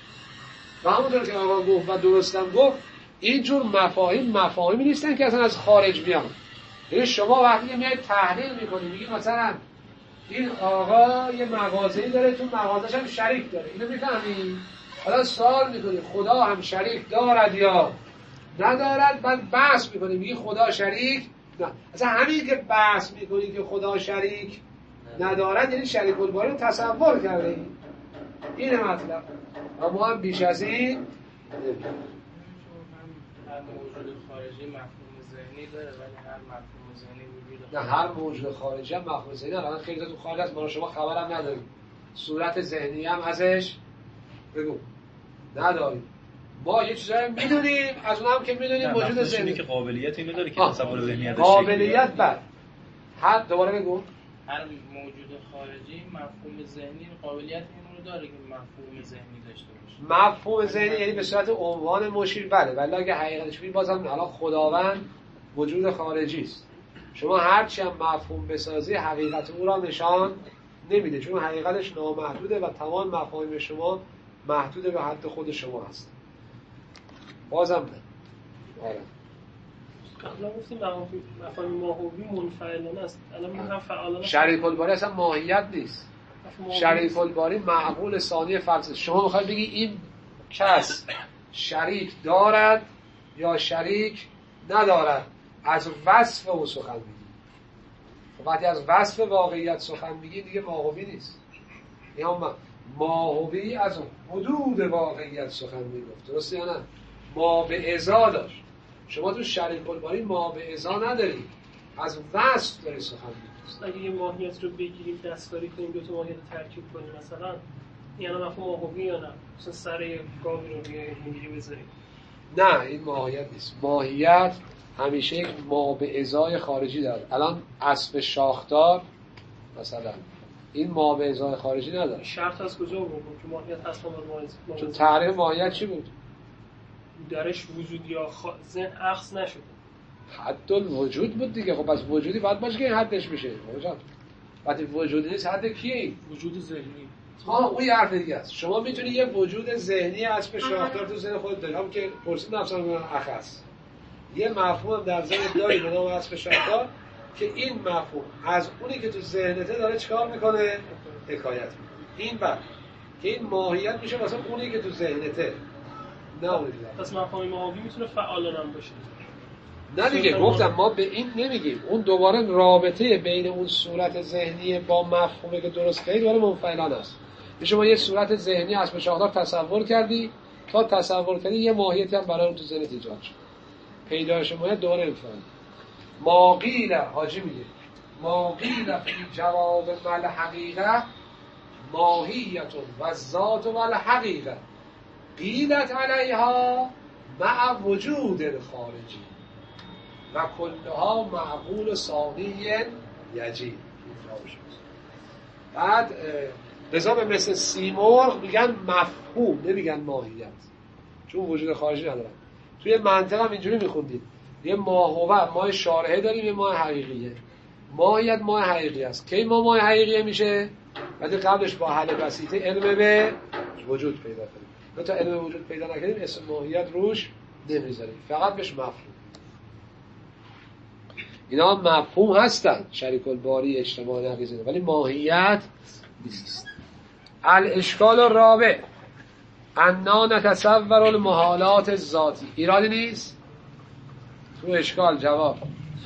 و همونطور که آقا گفت و درستم گفت، اینجور مفاهیم مفاهیمی نیستن که اصلا از خارج بیان. یعنی شما وقتی میایید تحلیل میکنید میگید مثلا این آقا یه مغازه‌ای داره، تو مغازه‌ش هم شریک داره، اینو میفهمی؟ حالا سوال میکنی خدا هم شریک دارد یا ندارد، بعد بحث میکنی میگی خدا شریک نه. اصلا همین که بحث میکنی که خدا شریک ندارد یعنی شریک الباری رو تصور کرده این. اینه مطلب. و ما هم بیش از این هر موجود خارجی مفهوم ذهنی ذهنی داره ولی هر مفهوم ذهنی وجود نه هر موجود خارجی هم مفهوم ذهنی داره. الان خیلی تو خارج از ما شما خبرم نداریم، صورت ذهنی هم ازش بگو نداریم. ما یه چیزایی میدونیم، از اون هم که میدونیم موجود ذهنی که قابلیت اینو داره که تصور ذهنیتش قابلیت بر هر دوباره بگو هر موجود خارجی مفهوم ذهنی قابلیت اینو رو داره که مفهوم ذهنی داشته باشه. مفهوم ذهنی یعنی به صورت عنوان مشیر بله، ولی اگه حقیقتش ببین بازم الان خداوند وجود خارجی است. شما هر چی هم مفهوم بسازی حقیقت او را نشان نمیده، چون حقیقتش نامحدوده و تمام مفاهیم شما محدود به حد خود شما هست. بازم نه آره قبلا گفتیم مفاهیم ماهوی منفعلانه است، الان میگم فعالانه. شریک الباری اصلا ماهیت نیست. شریک الباری معقول ثانی فلسفه. شما میخواید بگی این کس شریک دارد یا شریک ندارد، از وصف او سخن میگی. وقتی از وصف واقعیت سخن میگی دیگه ماهوی نیست. یا ماهوی از حدود واقعیت سخن میگفت، درسته یا نه؟ ما به ازا داشت. شما تو شریک الباری ما به ازا نداری، از وصف داری سخن میگی. اگه یه ماهیت رو بگیریم دستکاری کنیم دو تا ماهیت ترکیب کنیم مثلا یعنی مفهوم ماهوی یا نه؟ مثلا سر گاوی رو میگیری بذاریم. نه این ماهیت نیست. ماهیت همیشه یک ما به ازای خارجی داره. الان اسب شاخدار مثلا این ما به ازای خارجی نداره. شرط از کجا بود که ماهیت هست ما؟ چون تعریف ماهیت چی بود؟ درش وجود یا خ... ذهن اخذ نشده. حد الوجود بود دیگه. خب از وجودی باید باشه که این حدش میشه. وقتی وجودی نیست حد کیه این؟ وجود ذهنی. ها اون یه حرف دیگه است. شما میتونی یه وجود ذهنی اسب شاخدار تو ذهن خودت داری، هم که پرسید نفسم من اخص یه مفهوم در ذهن داری به نام اسب شاخدار که این مفهوم از اونی که تو ذهنته داره چیکار میکنه؟ حکایت میکنه. این بعد که این ماهیت میشه واسه اونی که تو ذهنته، نه اونی دیگه. پس مفهوم ماهوی میتونه فعالانه هم باشه. نه دیگه گفتم ما به این نمیگیم. اون دوباره رابطه بین اون صورت ذهنی با مفهومی که درست کردی دوباره منفعلانه است. شما یه صورت ذهنی اسب شاخدار تصور کردی، تا تصور کردی یه ماهیتی هم برای اون تو ذهنت ایجاد شد. پیدایش ماهیت دوباره انفعال. ما قیل حاجی میگه ما قیل فی جواب مل حقیقه ماهیت و ذات و الحقیقه قیلت علیها مع وجود خارجی و کلها معقول ثانی یجی. بعد لذا به مثل سیمرغ میگن مفهوم نمیگن ماهیت، چون وجود خارجی ندارن. توی منطق هم اینجوری میخوندید یه ماهوه ماه شارحه داریم، یه ماه حقیقیه. ماهیت ماه حقیقی است. کی ما ماه حقیقیه میشه؟ وقتی قبلش با حل بسیطه علم به وجود پیدا کنیم. نه تا علم وجود پیدا نکنیم اسم ماهیت روش نمیذاریم، فقط بهش مفهوم. اینا مفهوم هستن، شریک الباری، اجتماع نقیزه، ولی ماهیت نیست. الاشکال الرابع انا نتصور المحالات الذاتی. ایرادی نیست؟ تو اشکال جواب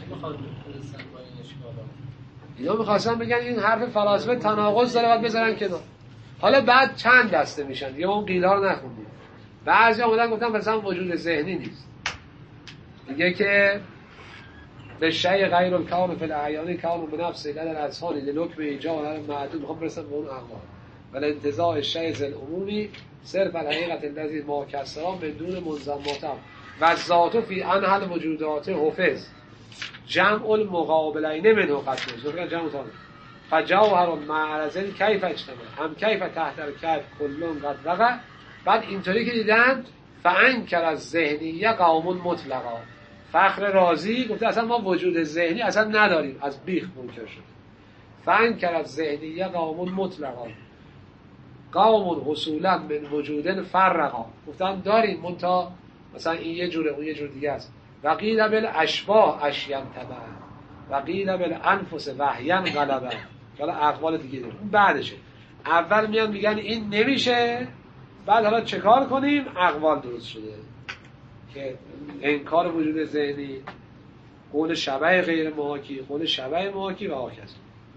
اینا میخواستن بگن این حرف فلاسفه تناقض داره باید بذارن کنار. حالا بعد چند دسته میشن دیگه، اون قیلا رو نخوندیم. بعضی آمدن گفتن مثلا وجود ذهنی نیست دیگه، که به شیء غیر الکون فی الاعیان کون بنفسه لدى الاذهان للحکم ایجاب معدود. میخوام برسم به اون اقوال ولی انتزاع الشیء ذل عمومی صرف الحقیقت الذی ما کسرا بدون منضماتم و ذات فی انحل وجودات حفظ جمع المقابلین منه قطعه زوجه جمع تانه فجوهر المعرضین کیف اجتماع هم کیف تحت الکیف کلون قد وقع. بعد اینطوری که دیدن فانکر از ذهنیه قوم مطلقا. فخر رازی گفته اصلا ما وجود ذهنی اصلا نداریم، از بیخ منکر شده. فانکر از ذهنیه قوم مطلقا قوم حصولا من وجودن فرقا. گفتن داریم منتها مثلا این یه جوره اون یه جور دیگه است. و قیل بالاشباح اشین تبع و قیل بالانفس وحیا غلبه. حالا اقوال دیگه داریم اون بعدشه. اول میان میگن این نمیشه، بعد حالا چه کار کنیم؟ اقوال درست شده که انکار وجود ذهنی، قول شبه غیر محاکی، قول شبه محاکی و آکس.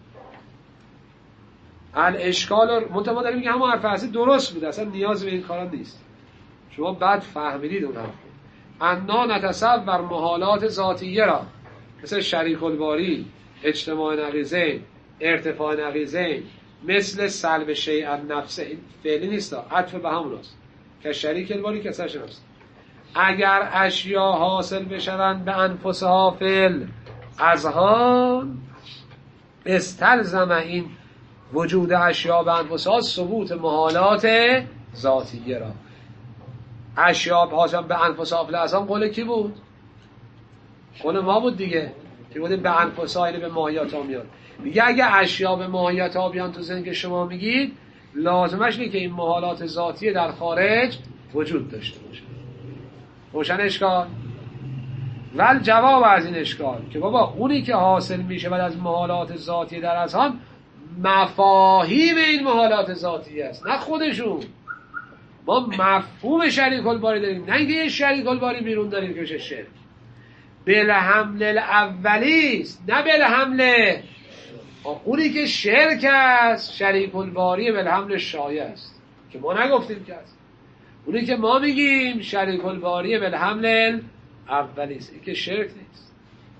الاشکال منتها ما داریم میگه همون حرف اصلی درست بود، اصلا نیاز به این کارا نیست. شما بعد فهمیدید اون حرف. انا نتصور محالات ذاتیه را مثل شریک الباری، اجتماع نقیضین، ارتفاع نقیضین، مثل سلب شیء النفسه. این فعلی نیست، عطف به همون است که شریک الباری که سرش نفسه. اگر اشیا حاصل بشوند به انفسها فعل اذهان، استلزم این وجود اشیا به انفسها ثبوت محالات ذاتیه را. اشیا حاصل به انفسها فعل اذهان قول کی بود؟ قول ما بود دیگه که بودیم به انفسها، اینه به ماهیت ها میاد. میگه اگه اشیا به ماهیت ها بیان تو ذهن که شما میگید، لازمش اینه که این محالات ذاتیه در خارج وجود داشته باشه. روشن اشکال؟ ول جواب از این اشکال که بابا اونی که حاصل میشه بعد از محالات ذاتی در اذهان مفاهیم این محالات ذاتی است، نه خودشون. ما مفهوم شریک الباری داریم، نه اینکه یه شریک الباری بیرون داریم که بشه شرک. بالحمل الاولی است، نه بالحمل اونی که شرک است. شریک الباری بالحمل شایع است که ما نگفتیم که است. اونی که ما میگیم شریک الباری بالحمل اولی است، این که شرک نیست.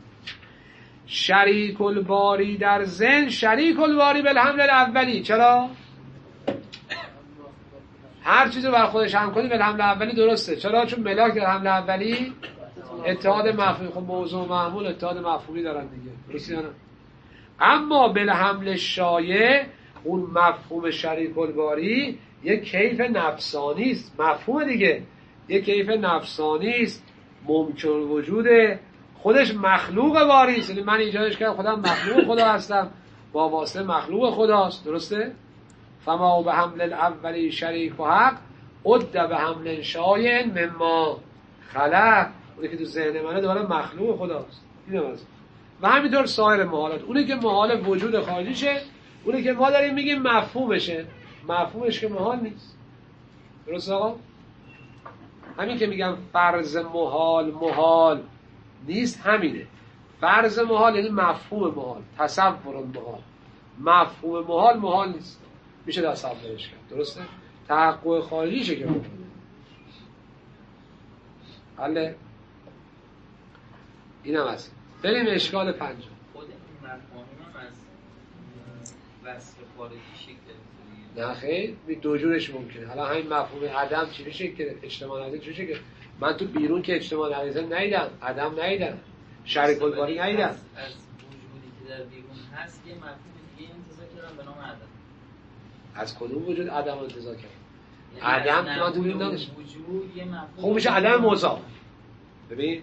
شریک الباری در ذهن شریک الباری بالحمل اولی. چرا؟ هر چیزی رو بر خودش هم کنی بالحمل اولی درسته. چرا؟ چون ملاک در حمل اولی اتحاد مفهومی، خب موضوع معمول اتحاد مفهومی دارن دیگه، درسته یا نه؟ اما بالحمل شایع اون مفهوم شریک الباری یک کیف نفسانی است. مفهوم دیگه یک کیف نفسانی است، ممکن وجوده، خودش مخلوق باری است. یعنی من ایجادش کردم، خودم مخلوق خدا هستم، با واسطه مخلوق خداست، درسته؟ فما به حمل الاولی شریک و حق عد به حمل شایع مما خلق. اونی که تو ذهن منه دوباره مخلوق خداست. اینه مثلا. و همینطور سایر محالات. اونی که محال وجود خارجیشه، اونی که ما داریم میگیم مفهومشه، مفهومش که محال نیست. درست آقا؟ همین که میگم فرض محال محال نیست، همینه. فرض محال یعنی مفهوم محال، تصور محال. مفهوم محال محال نیست، میشه تصورش کرد، درسته؟ تحقق خارجیشه که محاله. حالا اینم هست. بریم اشکال پنجم. خود این مفاهیم هم از وصف خارجی شکل گرفته. نه خیر، دو جورش ممکنه. حالا همین مفهوم عدم چی شکل گرفت؟ اجتماع نقیض چی شکل؟ من تو بیرون که اجتماع نقیض ندیدم، عدم ندیدم، شریک الباری ندیدم. از وجودی که در بیرون هست یه مفهوم دیگه انتزاع کردم به نام عدم. از کدوم وجود عدم انتزاع کرد؟ عدم که من تو بیرون نداشت. وجود یه مفهوم. خب میشه عدم مضاف. ببین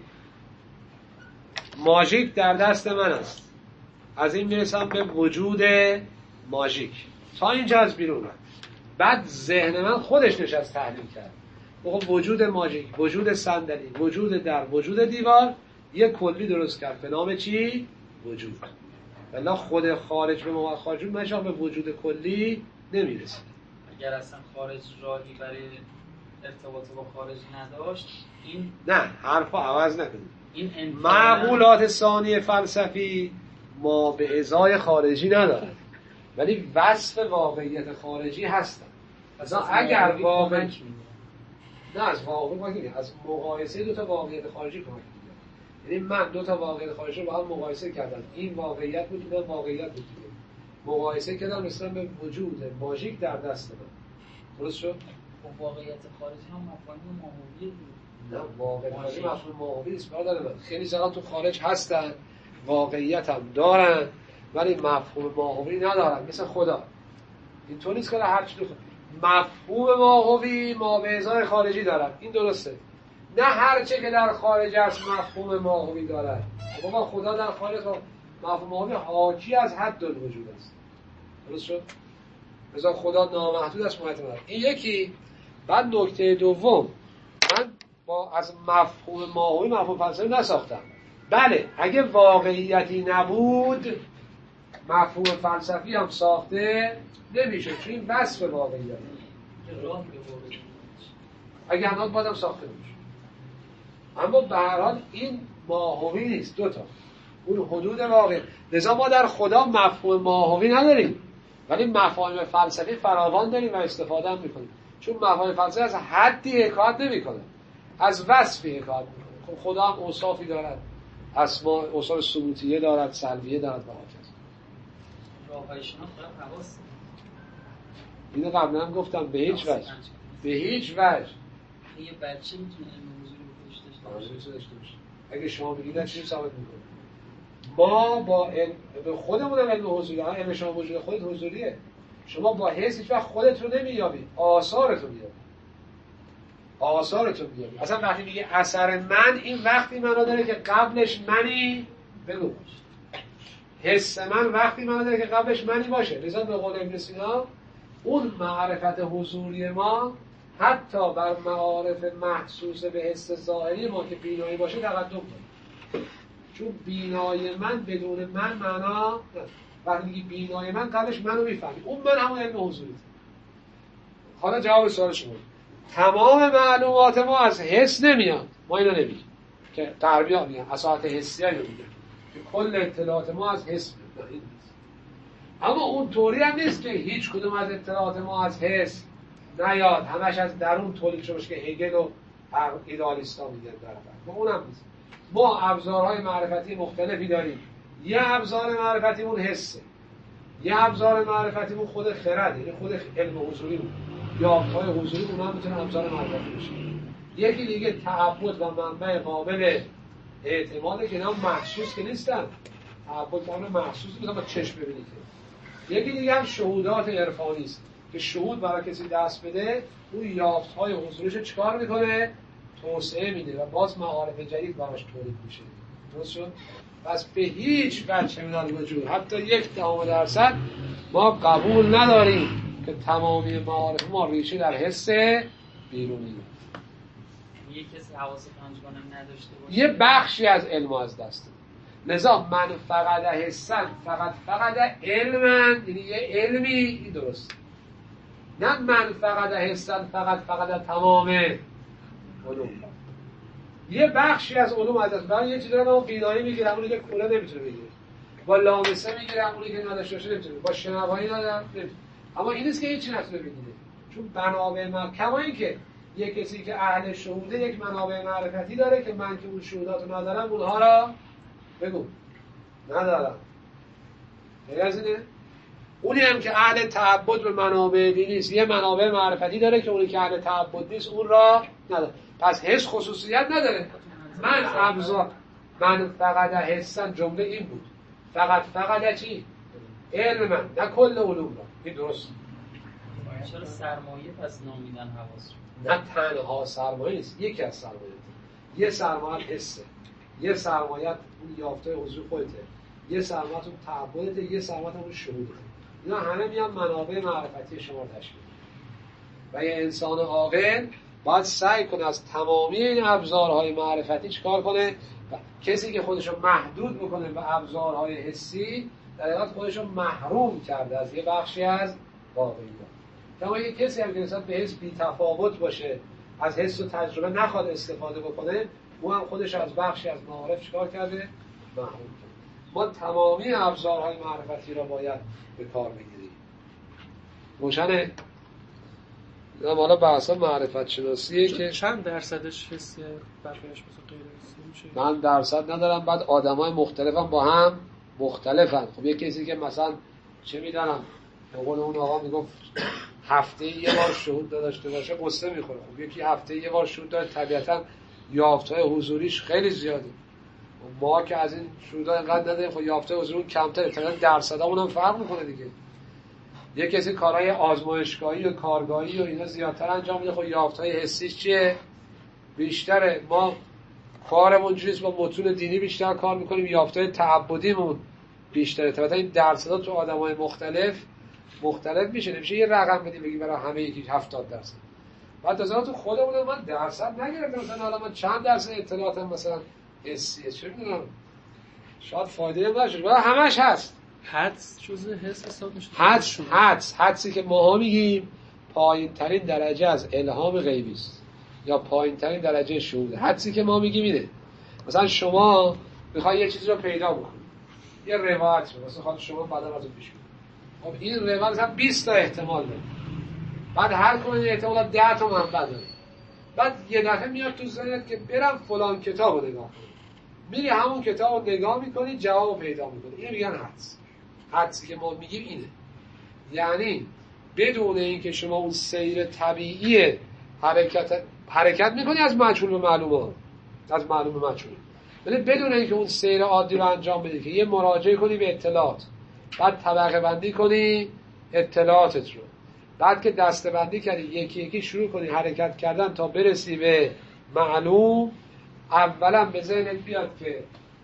ماژیک در دست من است، از این میرسم به وجود ماژیک، تا اینجا از بیرون من. بعد ذهن من خودش نشست تحلیل کرد، خب وجود ماژیک، وجود صندلی، وجود در، وجود دیوار، یه کلی درست کرد به نام چی؟ وجود. ولی خود خارج به مواد خارجی مشابه به وجود کلی نمیرسه. اگر اصلا خارج راهی برای ارتباط با خارج نداشت، این نه حرفا عوض نکنید. این معقولات ثانی فلسفی ما به ازای خارجی ندارن، ولی وصف واقعیت خارجی هستن. مثلا اگر واقع نه از واقع از مقایسه دو تا واقعیت خارجی کمک می‌گیره. یعنی من دو تا واقعیت خارجی رو با هم مقایسه کردم، این واقعیت بود، این واقعیت بود. مقایسه کردم رسیدم به وجود ماژیک در دست من. درست شد؟ واقعیت خارجی هم مفاهیم ماهویه بود. نه واقعیت خارجی مفهوم ماهوی نیست برادر من. خیلی زمان تو خارج هستن، واقعیت هم دارن، ولی مفهوم ماهوی ندارن، مثل خدا. اینطور نیست که هر چی دو مفهوم ماهوی ما به ازای خارجی دارن، این درسته. نه هر چه که در خارج است مفهوم ماهوی دارن. بابا خدا در خارج مفهوم ماهوی حاکی از حد الوجود است. درست شد؟ مثلا خدا نامحدود است، محیط نداره. این یکی. بعد نکته دوم، من با از مفهوم ماهوی مفهوم فلسفی نساختم. بله اگه واقعیتی نبود مفهوم فلسفی هم ساخته نمیشه، چون این وصف واقعیت اگه هنوز بازم ساخته نمیشه. اما به هر حال این ماهوی نیست، دوتا اون حدود واقع. لذا ما در خدا مفهوم ماهوی نداریم، ولی مفاهیم فلسفی فراوان داریم و استفاده هم میکنیم. چون مفاهیم فلسفی از حدی حکایت نمیکنه، از وصفی حکایت میکنه. خب خدا هم اوصافی دارد، اسما اوصاف ثبوتیه دارد، سلبیه دارد و هاکذا. راههای شناخت باید حواس. اینو قبلا هم گفتم به هیچ وجه به هیچ وجه یه بچه میتونه علم حضوری خودش داشته باشه. اگه شما بگید چی ثابت میکنه؟ ما با علم به خودمون هم علم حضوری، ها علم شما وجود خودت حضوریه. شما با حس هیچ وقت خودت رو نمییابی، آثارت رو مییابی. آثارت رو مییابی. اصلا وقتی میگه اثر من، این وقتی معنا داره که قبلش منی بگو. حس من وقتی معنا داره که قبلش منی باشه. لذا به قول ابن سینا اون معرفت حضوری ما حتی بر معارف محسوس به حس ظاهری ما که بینایی باشه تقدم داره. چون بینای من بدون من معنا وقتی میگی بینای من قبلش منو میفهمی، اون من همون علم حضوری. حالا جواب سوال شما، تمام معلومات ما از حس نمیاد، ما اینو نمیگیم که غربی‌ها میگن اساطات حسیه رو میگن که کل اطلاعات ما از حس میاد. این نیست. اما اون طوری هم نیست که هیچ کدوم از اطلاعات ما از حس نیاد، همش از درون تولید شده باشه که هگل و ایدئالیستا میگن در واقع. ما اونم نیست. ما ابزارهای معرفتی مختلفی داریم. یه ابزار معرفتیمون حسه، یه ابزار معرفتیمون خود خرده، یعنی خود علم حضوریمون، یافت‌های حضوری اونها میتونه ابزار معرفتی باشه. یکی دیگه تعبد و منبع قابل اعتماده که اینا محسوس که نیستن، تعبد قابل محسوس نیستن با چشم ببینید. یکی دیگه هم شهودات عرفانی است که شهود برای کسی دست بده، اون یافت‌های حضوریشو چیکار میکنه؟ توسعه میده و باز معارف جدید براش تولید میشه. درست شد؟ پس به هیچ وجه من الوجود حتی یک دهم درصد ما قبول نداریم که تمامی معارف ما ریشه در حس بیرونی داره. یه کسی حواس پنجگانه نداشته باشه، یه بخشی از علم از دست داره. لذا من فقط حسن فقط فقط علمن، یعنی یه علمی، این درست. نه من فقط حسن فقط فقط تمام علوم. یه بخشی از علوم از دست برای یه چیزی رو ما بینایی میگیرم، اونی که کوره نمیتونه بگیره، با لامسه میگیرم، اونی که نداشته باشه نمیتونه، با شنوایی ندارم نمیتونه. اما این نیست که هیچی نتونه بگیره، چون منابع ما کما این که یه کسی که اهل شهوده یک منابع معرفتی داره که من که اون شهوداتو ندارم اونها را بگو ندارم. غیر از اینه اونی هم که اهل تعبد به منابع نیست یه منابع معرفتی داره که اونی که اهل تعبد نیست اون را نداره. پس حس خصوصیت نداره. من ابزار من فقط حسن جمله این بود، فقط فقط چی؟ علم من، نه کل علوم را. این درست. چرا سرمایه پس نامیدن حواس رو؟ نه تنها سرمایه نیست، یکی از سرمایه. یه سرمایه حسه، یه سرمایه اون یافته حضور خودته، یه سرمایه اون تعبدته، یه سرمایه اون شهودته. اینا همه میان منابع معرفتی شما رو تشکیل میدن. و یه انسان عاقل باید سعی کنه از تمامی این ابزارهای معرفتی چیکار کنه؟ و کسی که خودشو محدود میکنه به ابزارهای حسی در حقیقت خودشو محروم کرده از یه بخشی از واقعیت. اما یه کسی هم که نسبت به حس بی‌تفاوت باشه، از حس و تجربه نخواد استفاده بکنه، او هم خودش از بخشی از معارف چیکار کرده؟ محروم کرده. ما تمامی ابزارهای معرفتی را باید به کار بگیریم. روشنه؟ حالا بحثا معرفت شناسیه که چند درصدش حسیه بقیه‌اش مثلا غیر حسی میشه؟ من درصد ندارم. بعد آدمای مختلفم با هم مختلفن. خب یه کسی که مثلا چه میدونم به قول اون آقا میگفت هفته یه بار شهود داشته باشه قصه میخوره. خب یکی هفته یه بار شهود داره، طبیعتا یافت‌های حضوریش خیلی زیاده. ما که از این شهودا اینقدر نداریم، خب یافت‌های حضوری کمتره، طبعا درصدامون هم فرق میکنه دیگه. یه کسی کارهای آزمایشگاهی و کارگاهی و اینا زیادتر انجام میده، خب یافت‌های حسیش چیه؟ بیشتره. ما کارمون جوریست با متون دینی بیشتر کار میکنیم، یافت‌های تعبدیمون بیشتره. طبعا این درصدا تو آدمای مختلف مختلف میشه. نمیشه یه رقم بدیم بگیم برای همه یکی هفتاد درصد. بعد از تو خودمون من درصد نگرفتم، مثلا حالا من چند درصد اطلاعاتم مثلا حسیه، چه میدونم، شاید فایده هم نشه، ولی همش هست. حدس جزء حس حساب میشه. حدس حدس حدسی که ماها میگیم پایین ترین درجه از الهام غیبی است یا پایین ترین درجه شهود. حدسی که ما میگیم اینه، مثلا شما میخوای یه چیزی رو پیدا بکنی، یه روایت رو مثلا خاطر شما بعدا ازش پیش میاد. خب این روایت مثلا بیست تا احتمال داره، بعد هر کدوم این احتمالات ده تا منبع داره. بعد یه دفعه میاد تو ذهنت که برم فلان کتاب رو نگاه کنم، میری همون کتاب رو نگاه میکنی، جواب رو پیدا میکنی. اینو میگن حدس. حدسی که ما میگیم اینه، یعنی بدون اینکه شما اون سیر طبیعی حرکت حرکت میکنی از مجهول به معلوم، از معلوم به مجهول، ولی بدون اینکه اون سیر عادی رو انجام بدی که یه مراجعه کنی به اطلاعات، بعد طبقه بندی کنی اطلاعاتت رو، بعد که دسته بندی کردی یکی یکی شروع کنی حرکت کردن تا برسی به معلوم، اولا به ذهنت بیاد که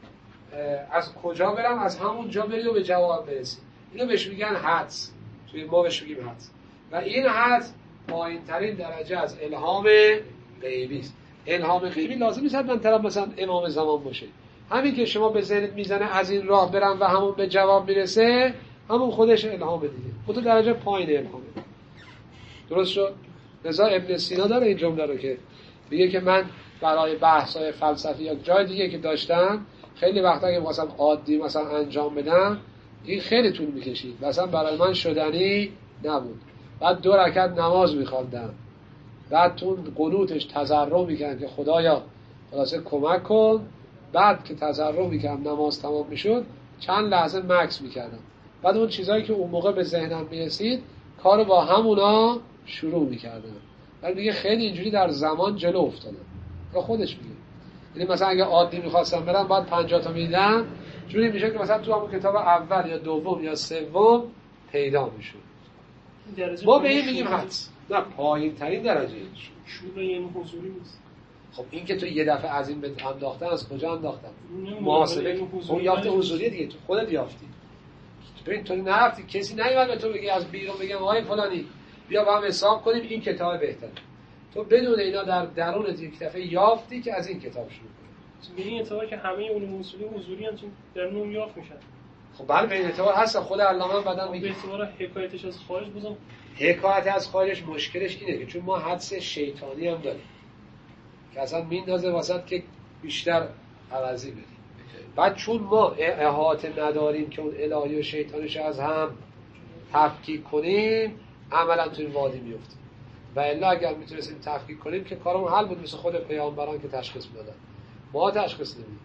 از کجا برم، از همون جا بری و به جواب برسی. اینو بهش میگن حدس، توی ما بهش میگیم حدس. و این حدس پایین ترین درجه از الهام غیبی است. الهام غیبی لازم نیست من طرف مثلا امام زمان باشه، همین که شما به ذهنت میزنه از این راه برم و همون به جواب میرسه، همون خودش الهام دیگه، خود درجه پایین الهامه. درست شد؟ لذا ابن سینا داره این جمله رو که میگه که من برای بحث‌های فلسفی یا جای دیگه که داشتم خیلی وقتا که مثلا عادی مثلا انجام بدم این خیلی طول میکشید، مثلا برای من شدنی نبود. بعد دو رکعت نماز میخواندم، بعد تو قنوتش تضرع میکردم که خدایا خلاصه کمک کن، بعد که تضرع میکردم نماز تمام میشد چند لحظه مکث میکردم، بعد اون چیزایی که اون موقع به ذهنم میرسید کارو با همونا شروع میکردم. ولی میگه خیلی اینجوری در زمان جلو افتادم. یا خودش میگه یعنی مثلا اگه عادی میخواستم برم بعد پنجاه تا میدم، جوری میشه که مثلا تو همون کتاب اول یا دوم یا سوم پیدا میشه. ما به این میگیم حدس. نه پایین ترین درجه شور یعنی حضوری نیست. خب این که تو یه دفعه از این به انداختن، از کجا انداختن؟ محاسبه اون یافته حضوری دیگه، تو خودت یافتی. ببین تو نرفتی، کسی نیومد به تو بگه از بیرون بگم آقای فلانی بیا با هم حساب کنیم این کتاب بهتره. تو بدون اینا در درونت یک دفعه یافتی که از این کتاب شروع کنی. به این اعتبار که همه علوم اصولی حضوری هم در نوم یافت میشن. خب بله به این اعتبار هست. خود علامه بعداً میگه به اعتبار حکایتش از خارج بزن. حکایت از خارج مشکلش اینه که چون ما حدس شیطانی هم داریم که اصلا میندازه واسط که بیشتر عوضی بدیم. بعد چون ما احاطه نداریم که اون الهی و شیطانش از هم تفکیک کنیم، عملا توی وادی میفتیم. و الا اگر میتونستیم تفکیک کنیم که کارمون حل بود، مثل خود پیامبران که تشخیص میدادن. ما تشخیص نمیدیم.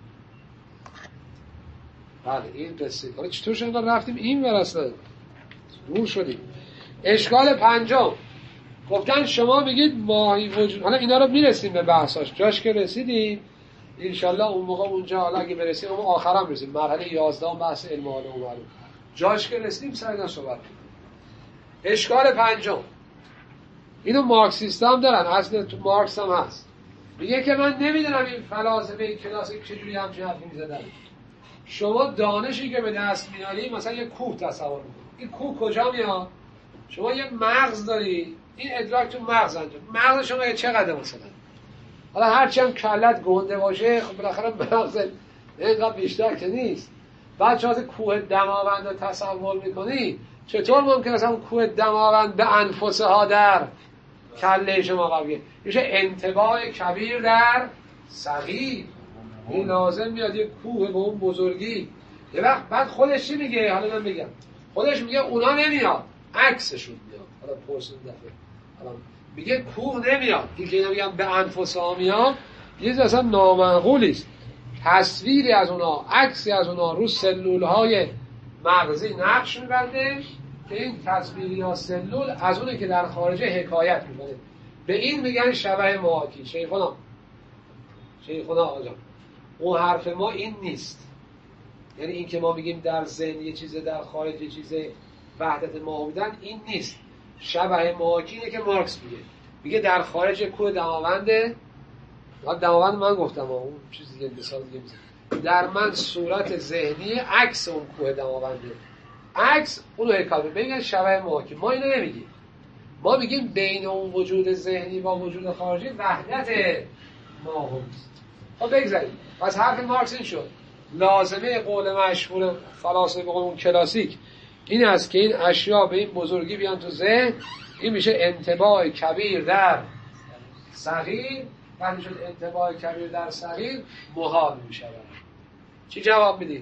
بله این قصه کاره چطور شد رفتیم این ورسته دور شدیم. اشکال پنجم گفتن شما میگید ماهی وجود، حالا اینا رو میرسیم به بحثاش، جاش که رسیدیم انشالله اون موقع اونجا حالا اگه برسیم اون آخرام رسیم مرحله یازده بحث علم و علوم معلوم، جاش که رسیدیم سر اینا صحبت کنیم. اشکال پنجم اینو مارکسیست هم دارن، اصلا تو مارکس هم هست، میگه که من نمیدونم این فلاسفه کلاسیک چجوری همچین حرفی میزدن. شما دانشی که به دست میاری مثلا یه کوه تصور میکنی، این کوه کجا میاد؟ شما یه مغز داری، این ادراک تو مغز انجام، مغز شما یه چقدر مثلا، حالا هرچی هم کلت گنده باشه خب بالاخره مغز اینقدر بیشتر که نیست. بعد شما از کوه دماوند رو تصور میکنی، چطور ممکن است اون کوه دماوند به انفسها در کله شما قبیه میشه انطباع کبیر در صغیر؟ این لازم میاد یه کوه به اون بزرگی. یه وقت بعد خودش چی میگه؟ حالا من میگم خودش میگه اونا نمیاد، عکسشون میاد. حالا پرسون دفعه حالا میگه کوه نمیاد، این که اینا میگم به انفسها میاد یه چیز اصلا نامعقولی است. تصویری از اونا، عکسی از اونا رو سلول های مغزی نقش میبنده که این تصویری یا سلول از اونه که در خارج حکایت میکنه. به این میگن شبه محاکی. شیخونا شیخونا آجا اون حرف ما این نیست، یعنی این که ما میگیم در ذهن یه چیز در خارج یه چیز وحدت ما بودن این نیست. شبه محاکی اینه که مارکس میگه، میگه در خارج کوه دماونده، دماوند من گفتم اون چیز دیگه مثال دیگه میزنم، در من صورت ذهنی عکس اون کوه دماونده، عکس اونو حکایت میگن شبه محاکی. ما اینو نمیگیم، ما میگیم بین اون وجود ذهنی با وجود خارجی وحدت ما هست. خب بگذاریم پس حرف مارکس این شد لازمه قول مشهور فلاسفه به قول کلاسیک این است که این اشیا به این بزرگی بیان تو ذهن، این میشه انطباع کبیر در صغیر. وقتی شد انطباع کبیر در صغیر محال میشه. چی جواب میدید؟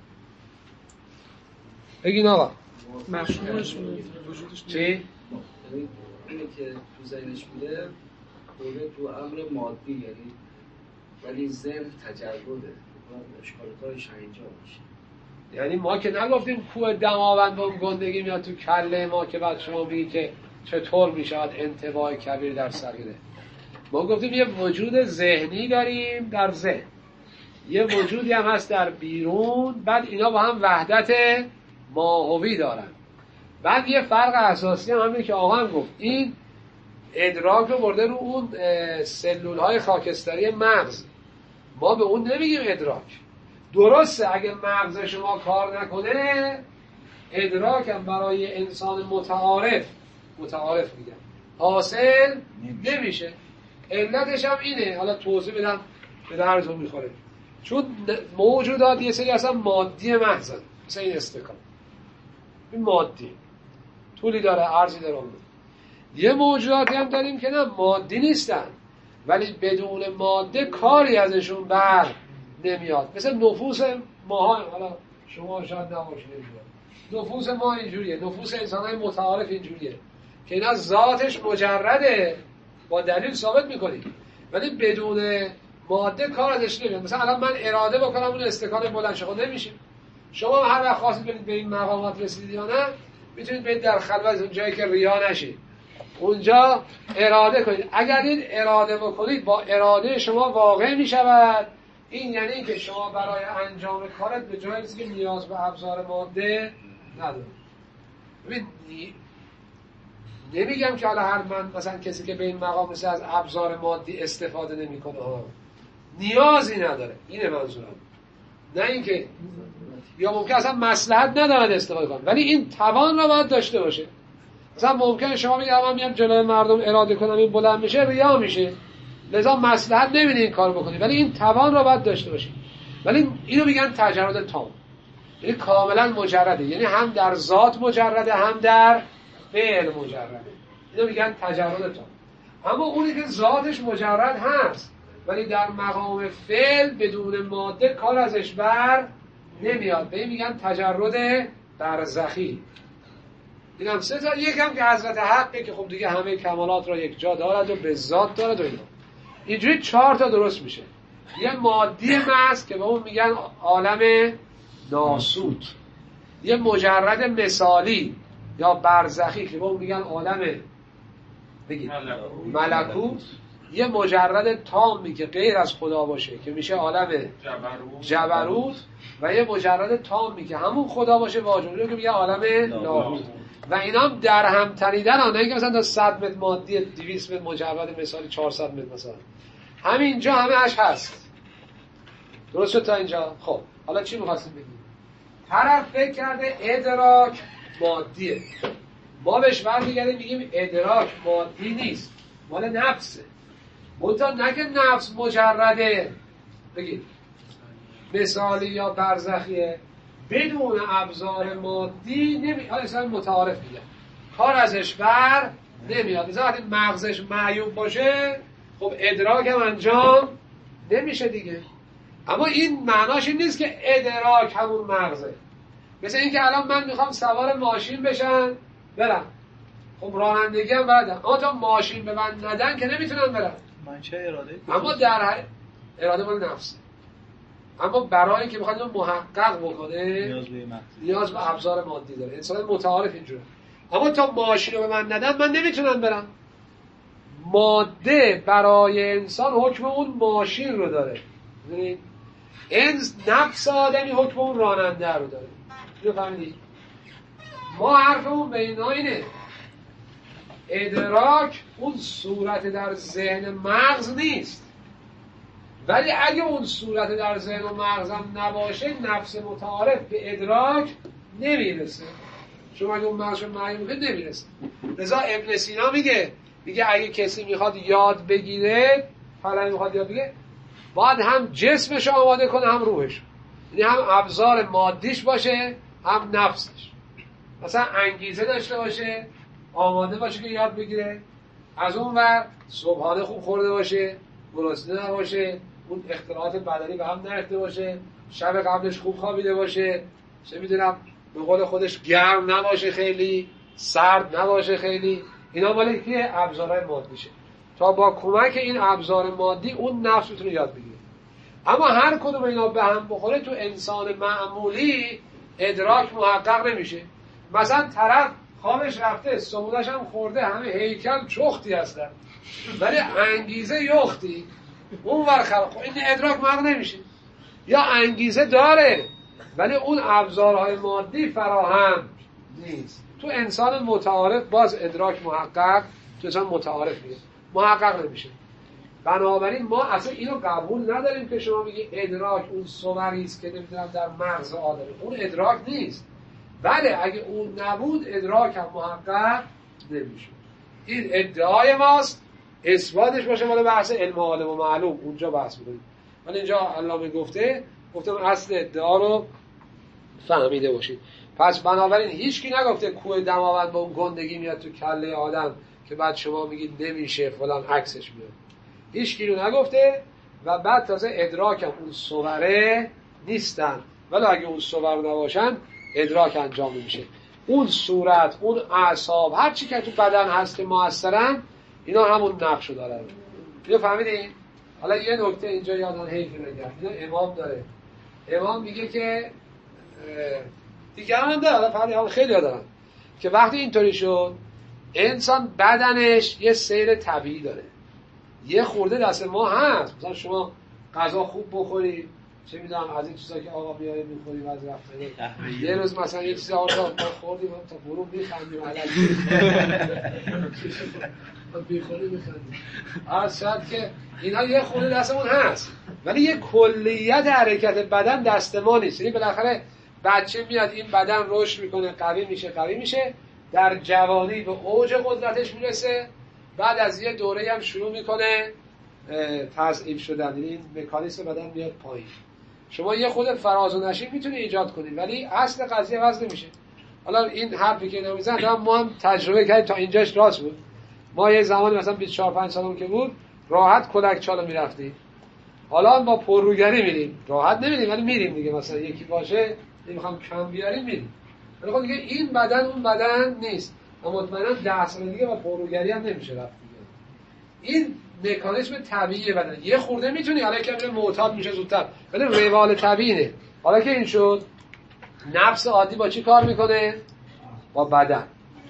بگین آقا. مشهورش چی؟ اینی که تو ذهنش میده خورده تو امر مادی، یعنی ولی ذهن تجرده اشکالاتش اینجا باشه. یعنی ما که نگفتیم کوه دماوند با گندگی میاد تو کله ما که بعد شما بگید که چطور میشود انطباع کبیر در صغیره. ما گفتیم یه وجود ذهنی داریم در ذهن، یه وجودی هم هست در بیرون، بعد اینا با هم وحدت ماهوی دارن. بعد یه فرق اساسی هم همین که آقا هم گفت، این ادراک رو برده رو اون سلول های خاکستری مغز. ما به اون نمیگیم ادراک. درسته اگه مغز شما کار نکنه ادراک هم برای انسان متعارف متعارف میگم حاصل نمیشه. علتش هم اینه، حالا توضیح بدم به درتون میخوره. چون موجودات یه سری اصلا مادی محضن، مثل این استکان این مادی طولی داره عرضی داره. یه موجوداتی هم داریم که نه مادی نیستن ولی بدون ماده کاری ازشون بر نمیاد، مثل نفوس ماها. حالا شما شاید نباشید نفوس ما اینجوریه، نفوس انسان‌های متعارف اینجوریه که اینا ذاتش مجرده، با دلیل ثابت میکنیم ولی بدون ماده کار ازش نمیاد. مثلا الان من اراده بکنم اون استکان بلند شه، خب نمیشه. شما هر وقت خواستید برید به این مقامات رسیدید یا نه، میتونید برید در خلوت اون جایی که ریا نشید، اونجا اراده کنید. اگر این اراده بکنید با اراده شما واقع میشود. این یعنی که شما برای انجام کارت به جایی که نیاز به ابزار ماده ندارید. ببین نمیگم که حالا هر من مثلا کسی که به این مقام مثل از ابزار مادی استفاده نمیکنه ها، نیازی نداره، اینه منظورم. نه اینکه یا ممکن اصلا مصلحت ندارد استفاده کنه، ولی این توان رو باید داشته باشه. مثلا ممکنه شما بگید من میام جلوی مردم اراده کنم این بلند میشه، ریا میشه، لذا مصلحت نمیدین این کار بکنی، ولی این توان رو باید داشته باشی. ولی اینو میگن تجرد تام، یعنی کاملا مجرده، یعنی هم در ذات مجرده هم در فعل مجرده. اینو میگن تجرد تام. اما اونی که ذاتش مجرد هست ولی در مقام فعل بدون ماده کار ازش بر نمیاد، به این میگن تجرد برزخی. این هم سه تا، یکم که حضرت حقه که خب دیگه همه کمالات را یک جا دارد و به ذات دارد و اینا. اینجوری چهار تا درست میشه. یه مادی محض که به اون میگن عالم ناسوت، یه مجرد مثالی یا برزخی که به اون میگن عالم بگید ملکوت، یه مجرد تامی که غیر از خدا باشه که میشه عالم جبروت، و یه مجرد تامی که همون خدا باشه واجبی که میگه عالم لاهوت. و اینا هم در هم تنیدن ها، نه اینکه مثلا تا صد متر مادی دویست متر مجرد مثالی چهارصد متر مثلا، همینجا همه اش هست. درست شد تا اینجا؟ خب حالا چی می‌خواستیم بگیم؟ طرف فکر کرده ادراک مادیه، ما بهش برمیگردیم میگیم ادراک مادی نیست، مال نفسه. منتها نگه نفس مجرده بگید مثالی یا برزخیه، بدون ابزار مادی نمی... اصلا متعارف میگه کار ازش بر نمیاد. مثلا وقتی مغزش معیوب باشه خب ادراک هم انجام نمیشه دیگه. اما این معناش این نیست که ادراک همون مغزه. مثل این که الان من میخوام سوار ماشین بشم برم، خب رانندگی هم بلدم، اما تا ماشین به من ندن که نمیتونم برم. من چه اراده؟ اما در اراده مال نفسه. اما برای اینکه بخواد اون محقق بکنه نیاز به مغز، نیاز به ابزار مادی داره. انسان متعارف اینجوره. اما تا ماشین رو به من ندن من نمیتونم برم. ماده برای انسان حکم اون ماشین رو داره. ببینید این نفس آدمی حکم اون راننده رو داره. اینو فهمیدید؟ ما حرفمون به اینا اینه، ادراک اون صورت در ذهن مغز نیست، ولی اگه اون صورت در ذهن و مغزم نباشه نفس متعارف به ادراک نمیرسه. شما اگه اون مغزش معیوبه نمیرسه. لذا ابن سینا میگه میگه اگه کسی میخواد یاد بگیره، حالا میخواد یاد بگیره، باید هم جسمش آماده کنه هم روحش، یعنی هم ابزار مادیش باشه هم نفسش. مثلا انگیزه داشته باشه، آماده باشه که یاد بگیره، از اون ور صبحانه خوب خورده باشه، گرسنه نباشه، اون اختلالات بدنی به هم نریخته باشه، شب قبلش خوب خوابیده باشه، چه میدونم به قول خودش گرم نباشه خیلی، سرد نباشه خیلی. اینا مال که ابزارهای مادیشه. تا با کمک این ابزار مادی اون نفس رو یاد بگیره. اما هر کدوم اینا به هم بخوره تو انسان معمولی ادراک محقق نمیشه. مثلا طرف خوابش رفته، سمونش هم خورده، همه هیکل چختی هستن ولی انگیزه یختی، اون ور خلق این ادراک محقق نمیشه. یا انگیزه داره ولی اون ابزارهای مادی فراهم نیست. تو انسان متعارف باز ادراک محقق، تو انسان متعارف میگه محقق نمیشه. بنابراین ما اصلا اینو قبول نداریم که شما میگی ادراک اون صوری است که نمیدونم در مغز آدمه. اون ادراک نیست. بله اگه اون نبود ادراک هم محقق نمیشه. این ادعای ماست، اثباتش باشه مال بحث علم عالم و معلوم، اونجا بحث می‌کنیم. ولی اینجا علامه گفته گفتم اصل ادعا رو فهمیده باشید. پس بنابراین هیچکی نگفته کوه دماوند با اون گندگی میاد تو کله آدم که بعد شما میگید نمیشه فلان عکسش میاد. هیچکی رو نگفته و بعد تازه ادراک هم اون صوره نیستن. ولی اگه اون صور نباشن ادراک انجام میشه. اون صورت، اون اعصاب، هر چی که تو بدن هست که موثرن اینا همون نقشو دارن. اینو فهمیدین؟ حالا یه نکته اینجا یادم حیف نگم. اینو امام داره. امام میگه که دیگران هم داره، فقط خیلی ها دارن که وقتی اینطوری شد انسان بدنش یه سیر طبیعی داره. یه خورده دست ما هست، مثلا شما غذا خوب بخوری، چه میدونم از این چیزا که آقا میاره میخوری و از رفته یه روز مثلا یه چیزی آقا ما خوردیم تا برو میخندیم علکی بیخوری میخندیم. از شاید که اینا یه خورده دستمون هست ولی یه کلیت حرکت بدن دست ما نیست. یعنی بالاخره بچه میاد این بدن رشد میکنه، قوی میشه قوی میشه در جوانی به اوج قدرتش میرسه، بعد از یه دوره هم شروع میکنه تضعیف شدن، یعنی این مکانیسم بدن میاد پایین. شما یه خود فراز و نشیب میتونی ایجاد کنی ولی اصل قضیه وضع نمیشه. حالا این حرفی که نمیزن ما هم تجربه کردیم تا اینجاش راست بود. ما یه زمانی مثلا بیست و چهار پنج سالمون که بود راحت کلک چاله میرفتیم. حالا ما پرروگری میریم، راحت نمیریم ولی میریم دیگه. مثلا یکی باشه نمیخوام کم بیاریم میریم. ولی خب دیگه این بدن اون بدن نیست. و مطمئنا ده سال دیگه با پرروگری هم نمیشه رفت دیگه. این مکانیسم طبیعی بدن. یه خورده میتونی حالا که میره معتاد میشه زودتر ولی روال طبیعیه. حالا که این شد نفس عادی با چی کار میکنه؟ با بدن.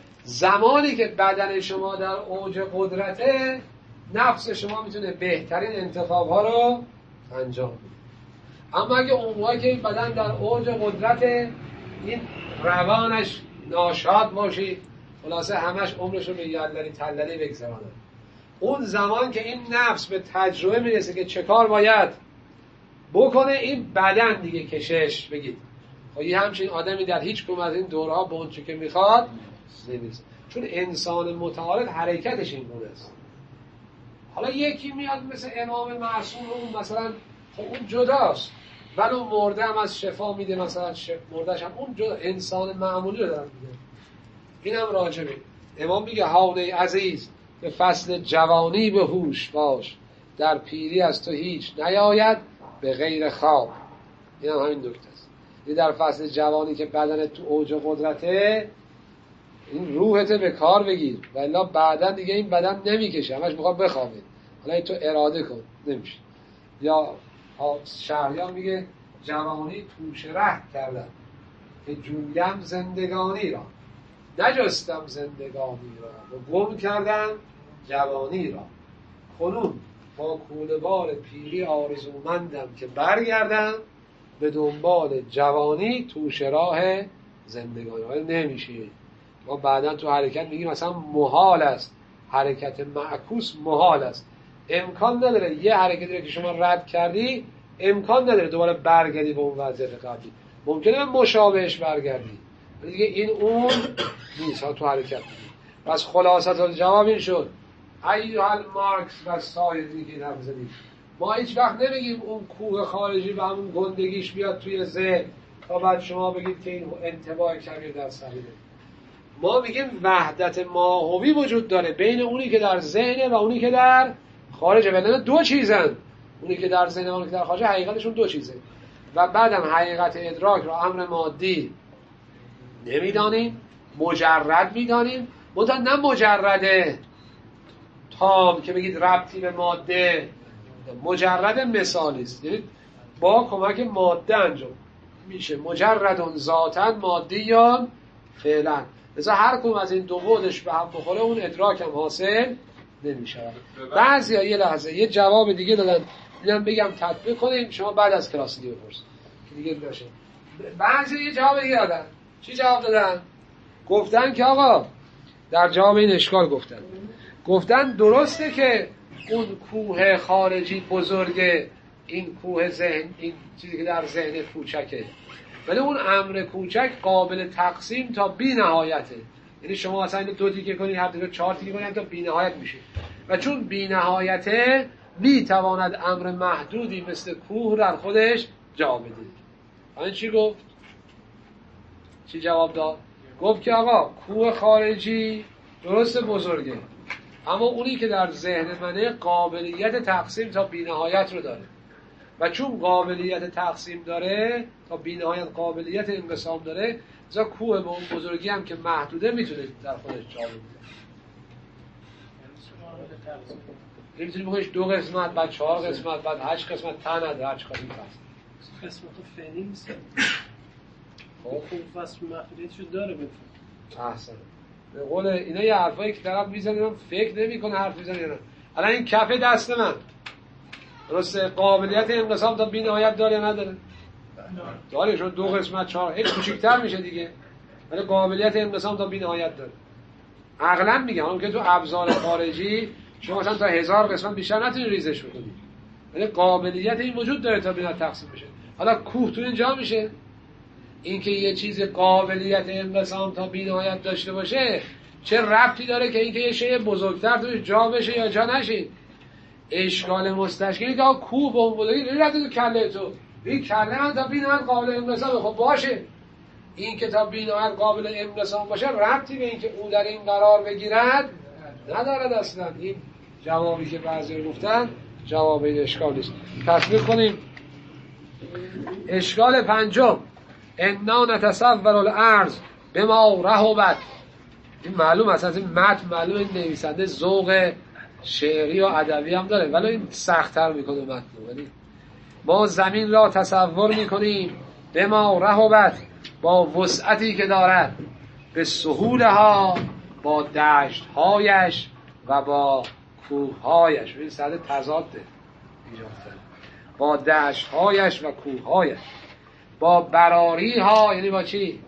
زمانی که بدن شما در اوج قدرته نفس شما میتونه بهترین انتخاب‌ها رو انجام بده. اما اگه اون موقعی که این بدن در اوج قدرت این روانش ناشاد باشی خلاصه همش عمرش رو به یلدری تلدری بگذرانه، اون زمان که این نفس به تجربه میرسه که چه کار باید بکنه این بدن دیگه کشش بگید خب یه همچین آدمی در هیچ کدوم از این دورها به اون چه که میخواد نمیرسه. چون انسان متعارف حرکتش این گونه است. حالا یکی میاد مثل امام معصوم اون مثلا خب اون جداست ولی اون مرده هم از شفا میده، مثلا مردهش هم اون جدا انسان معمولی رو دارم میده. این هم راجبه امام میگه هاونه عزیز به فصل جوانی به هوش باش، در پیری از تو هیچ نیاید به غیر خواب. این هم همین نکته است. این در فصل جوانی که بدنت تو اوج قدرته این روحت به کار بگیر و الا بعدن دیگه این بدن نمیکشه، همش میخواد بخوابه. حالا تو اراده کن نمیشه. یا شهریان میگه جوانی توش ره کردم که جویم زندگانی را، نجستم زندگانی را و گم کردم جوانی را. کنون با کوله‌بار پیری آرزومندم که برگردم به دنبال جوانی توش راه زندگانی را. نمیشه. ما بعداً تو حرکت میگیم مثلا محال است، حرکت معکوس محال است، امکان نداره یه حرکتی رو که شما رد کردی امکان نداره دوباره برگردی به اون وضعیت قبلی. ممکنه مشابهش برگردی ولی دیگه این اون نیست. ها تو حرکت میگیم. پس خلاصت الجواب این شد ایها المارکس و سایری که نفذدیم ما هیچ وقت نمیگیم اون کوه خارجی و همون گندگیش بیاد توی ذهن تا بعد شما بگید که این انطباع کبیر در صحیحه. ما میگیم وحدت ماهوی وجود داره بین اونی که در ذهنه و اونی که در خارجه. بدن دو چیزن، اونی که در ذهنه و اونی که در خارجه حقیقتشون دو چیزه. و بعدم حقیقت ادراک رو امر مادی نمیدانیم، مجرد میدانیم. منتها نه مجرده، خام که بگید ربطی به ماده، مجرد مثالی است، یعنی با کمک ماده انجام میشه. مجرد ذاتاً مادی یا فعلا. لذا هر کدوم از این دو بعدش به هم بخوره اون ادراک هم حاصل نمیشه. بعضیا یه لحظه یه جواب دیگه دادن، اینم بگم تطبیق کنیم، شما بعد از کلاس دیگه بپرسید که دیگه باشه. بعضی یه جواب دیگه دادن. چی جواب دادن؟ گفتن که آقا در جواب این اشکال گفتن گفتن درسته که اون کوه خارجی بزرگه، این کوه ذهن، این چیزی که در ذهن کوچکه، ولی اون امر کوچک قابل تقسیم تا بی نهایته. یعنی شما اصلا اینو دو تیکه کنید، هر دیگه چهار تیکه کنید تا بی نهایت میشه، و چون بی نهایته میتواند امر محدودی مثل کوه در خودش جا بده. این چی گفت؟ چی جواب داد؟ گفت که آقا کوه خارجی درست بزرگه، اما اونی که در ذهن منه قابلیت تقسیم تا بی نهایت رو داره، و چون قابلیت تقسیم داره تا بی نهایت قابلیت انقسام داره، لذا کوه به اون بزرگی هم که محدوده میتونه در خودش جا بده. نمیتونی بخوایش دو قسمت، بعد چهار قسمت، بعد هشت قسمت، تا نداره هر چقدر این فصل قسمت فعلی نیست. خوب فصل محدودیتشو داره بفهم. احسن. به قول اینا یه حرفایی که طرف میزنه فکر نمیکنه حرف میزنه نه. الان این کف دست من درسته قابلیت انقسام تا بی نهایت داره یا نداره؟ داره، چون دو قسمت چهار هیچ کوچیک‌تر میشه دیگه، ولی قابلیت انقسام تا بی نهایت داره. عقلاً میگم اون که تو ابزار خارجی شما مثلا تا هزار قسمت بیشتر نتونی ریزش بکنی، ولی قابلیت این وجود داره تا بی نهایت تقسیم بشه. حالا کوه تو اینجا میشه، اینکه یه چیز قابلیت انقسام تا بی نهایت داشته باشه چه ربطی داره که اینکه یه شی بزرگتر توش جا بشه یا جا نشه؟ اشکال مستشکلی که کوه به اون بزرگی رفته تو کله تو، این کله من تا بی نهایت قابل انقسام، خب باشه این که تا بی نهایت قابل انقسام باشه ربطی به اینکه اون در این قرار بگیرد ندارد اصلا. این جوابی که بعضی گفتن جواب این اشکال نیست. تطبیق کنیم. اشکال پنجم، انا نتصور الارض بما رحبت. این معلوم است، از این متن معلوم این نویسنده ذوق شعری و ادبی هم داره، ولی این سخت‌تر میکنه متن. ولی ما زمین را تصور میکنیم بما رحبت، با وسعتی که دارد، به سهولها، با دشت‌هایش و با کوه‌هایش. این صد تضاد ایجاد کرد. با دشت‌هایش و کوه‌هایش، با براری‌ها، یعنی با چی؟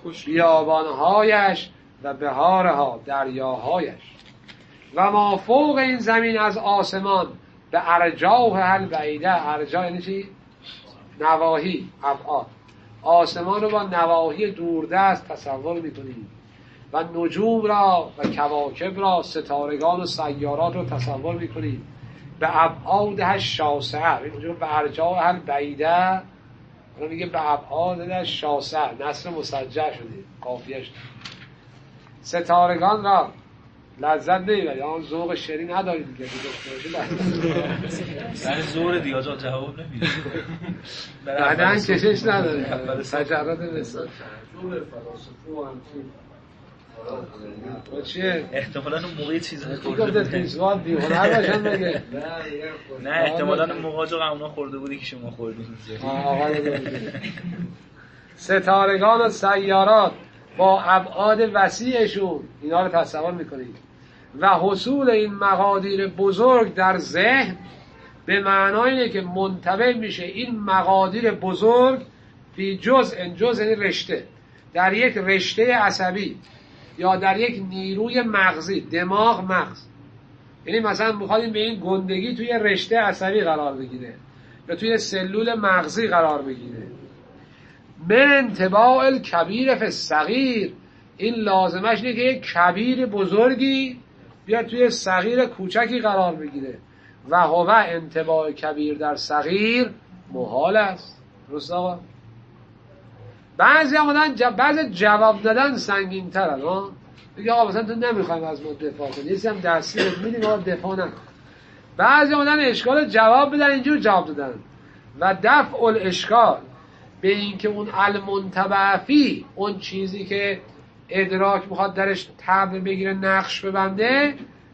بیابان‌هایش و بهارها، دریاهایش، و ما فوق این زمین از آسمان به ارجاح البعیده. ارجاح یعنی چی؟ نواحی، ابعاد. آسمان رو با نواحی دوردست تصور می‌کنیم، و نجوم را و کواکب را، ستارگان و سیارات رو تصور می‌کنیم به ابعادها شاسعه. اینجا به ارجاح البعیده، حالا میگه به ابعادها شاسعه، نصر مسجع شده قافیه‌اش. ستارگان را لذت نمیبری، آن ذوق شعری نداری دیگه، یعنی زور دیگه آجا جواب نمیده، بعدن کشش نداره. تجرد مثال چیه؟ احتمالاً اون موقعی چیز خورده بوده تیزوان بیهنر باشن بگه نه احتمالاً اون موقع آجا قمونا خورده بودی که شما خوردیم. ستارگان و سیارات با ابعاد وسیعشون اینا رو تصور میکنید، و حصول این مقادیر بزرگ در ذهن به معنای که منتبه میشه این مقادیر بزرگ فی جزء، جزء یعنی رشته، در یک رشته عصبی یا در یک نیروی مغزی. دماغ مغز، یعنی مثلا میخوایم به این گندگی توی رشته عصبی قرار بگیره یا توی سلول مغزی قرار بگیره. من انطباع الکبیر فی الصغیر، این لازمش اینه که یک کبیر بزرگی بیاد توی صغیر کوچکی قرار بگیره، و هو انطباع کبیر در صغیر محال است. درست آقا؟ بعضی آمدن جب... بعضی جواب دادن سنگین ترن ها، بگه آقا مثلا تو نمیخوایم از ما دفاع کنی، یه هم دستیرت میدیم آقا دفاع نکن. بعضی آمدن اشکال جواب بدن، اینجور جواب دادن. و دفع الاشکال به این که اون المنتبع فی، اون چیزی که ادراک میخواد درش تبع بگیره، نقش ببنده،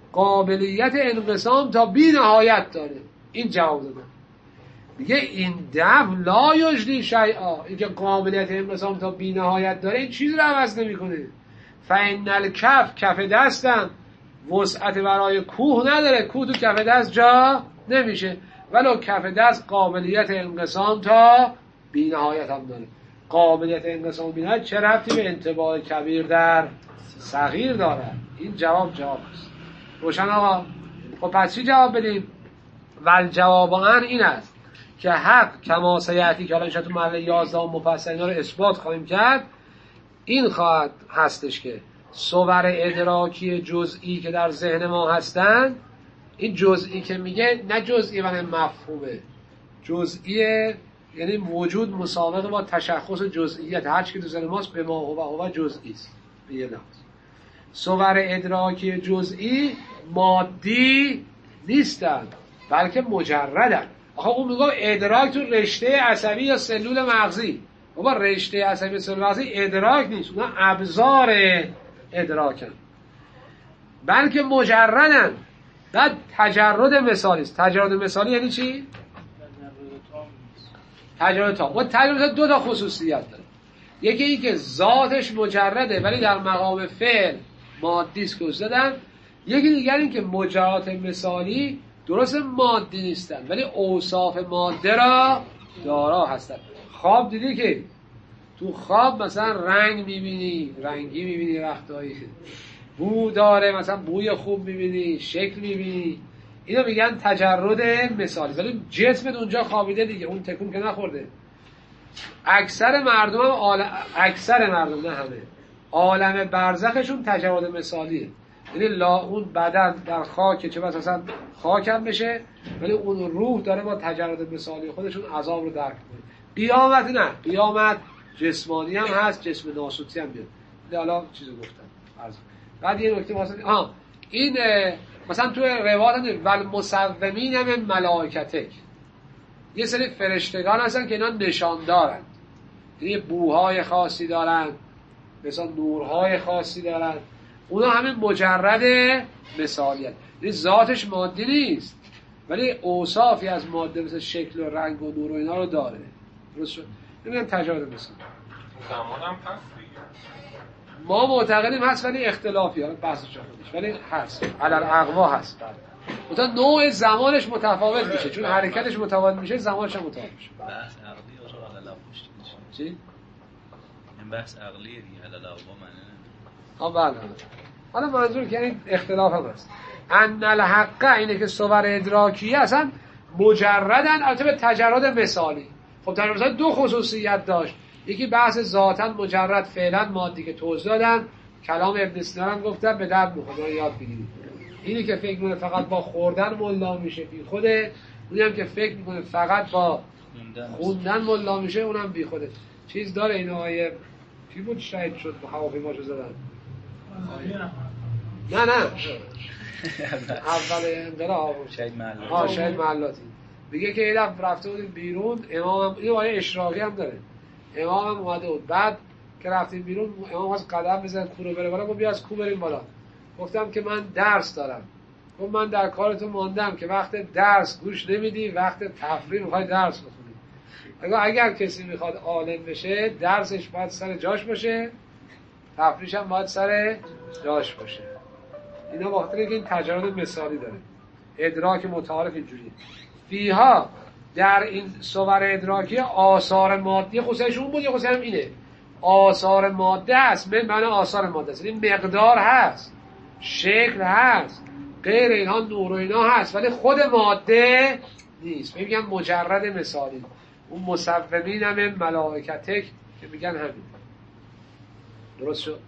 قابلیت انقسام تا بی نهایت داره. این جواب دادن. میگه این دفع لا یجدی شیئا، این که قابلیت انقسام تا بی نهایت داره این چیز رو عوض نمیکنه. فإن الکف، کف دستم وسعت برای کوه نداره، کوه تو کف دست جا نمیشه، ولو کف دست قابلیت انقسام تا بی نهایت هم داره. قابلیت انقسام بی نهایت چه ربطی به انطباع کبیر در صغیر داره؟ این جواب جواب است. روشن آقا؟ خب پس چی جواب بدیم؟ ول جواب آن این است که حق کما سیأتی، که الان تو محل یازده مفصل اینا رو اثبات خواهیم کرد، این خواهد هستش که صور ادراکی جزئی که در ذهن ما هستن، این جزئی که میگه نه جزئی و نه مفهومه، جزئی یعنی وجود مسابقه با تشخص جزئیت، هر چی که تو ذهن ماست به ما هو هو جزئی است. به یه لحاظ صور ادراکی جزئی مادی نیستن بلکه مجردن. آخه اون میگه ادراک تو رشته عصبی یا سلول مغزی، بابا رشته عصبی یا سلول مغزی ادراک نیست، اونا ابزار ادراکن، بلکه مجردن. بعد تجرد مثالی است. تجرد مثالی یعنی چی؟ تجرد تام. و تجرد دو تا خصوصیت داره. یکی این که ذاتش مجرده ولی در مقام فعل مادی است که دادن. یکی دیگر این که مجرات مثالی درست مادی نیستن ولی اوصاف ماده را دارا هستن. خواب دیدی که تو خواب مثلا رنگ میبینی، رنگی میبینی، وقتایی بو داره، مثلا بوی خوب میبینی، شکل میبینی، اینو میگن تجرد مثالی، ولی جسمت اونجا خوابیده دیگه، اون تکون که نخورده. اکثر مردم هم عالم... اکثر مردم نه همه عالم برزخشون تجرد مثالیه، یعنی لا اون بدن در خاک چه بس اصلا خاک هم بشه ولی اون روح داره با تجرد مثالی خودشون عذاب رو درک کنه. قیامت نه، قیامت جسمانی هم هست، جسم ناسوتی هم بیاد. حالا چیزو گفتم عرض. بعد یه نکته واسه آها این مثلا تو روایت ول مصومین من ملائکتک، یه سری فرشتگان هستن که اینا نشان دارن، یعنی بوهای خاصی دارن، مثلا نورهای خاصی دارن، اونا همین مجرد مثالیت، یعنی ذاتش مادی نیست ولی اوصافی از ماده مثل شکل و رنگ و نور و اینا رو داره. درست شد؟ نمیدونم تجربه مثلا زمان هم هست دیگه. ما معتقدیم هست ولی اختلافی ها بحثش خودش، ولی هست، علل اقوا هست. مثلا نوع زمانش متفاوت میشه چون حرکتش متفاوت میشه، زمانش هم متفاوت میشه. بحث عقلی آجا علل اقوا چی؟ این بحث عقلیه دیگه، علل اقوا معنی آه بله. حالا منظور که این اختلاف هم هست. ان الحق اینه که صور ادراکیه اصلا مجردن، البته به تجرد مثالی. خب تجرد مثالی دو خصوصیت داشت، یکی بحث ذاتن مجرد فعلا مادی که توضیح دادن، کلام ابن سینا هم گفتن به درد میخوره یاد بگیرید. اینی که فکر میکنه فقط با خوردن ملا میشه بی خوده، اونی هم که فکر میکنه فقط با خوندن ملا میشه اونم بی خوده. چیز داره این آیه چی بود شهید شد با هواپیماشو زدن؟ نه نه اول انقلاب شهید محلاتی. ها شهید محلاتی میگه که اینا رفته بودیم بیرون، امام این آیه اشراقی هم داره، امام هم اومده بود، بعد که رفتیم بیرون امام از قدم بزن کو رو بره بالا، گفت بیا از کو بریم بالا. گفتم که من درس دارم. گفت من در کارتون ماندم که وقت درس گوش نمیدی، وقت تفریح میخوای درس بخونی. اگر اگر کسی میخواد عالم بشه درسش باید سر جاش باشه، تفریحش هم باید سر جاش باشه. اینا با خاطر اینکه این تجربه مثالی داره، ادراک متعارف اینجوریه. فیها در این صور ادراکی آثار مادی خصوصیش اون بود، یه خصوصی هم اینه آثار ماده هست، من معنی آثار ماده هست، این مقدار هست، شکل هست، غیر اینها نور و اینا هست ولی خود ماده نیست. میگن مجرد مثالی. اون مصومین هم ملائکتک که میگن همین. درست شد؟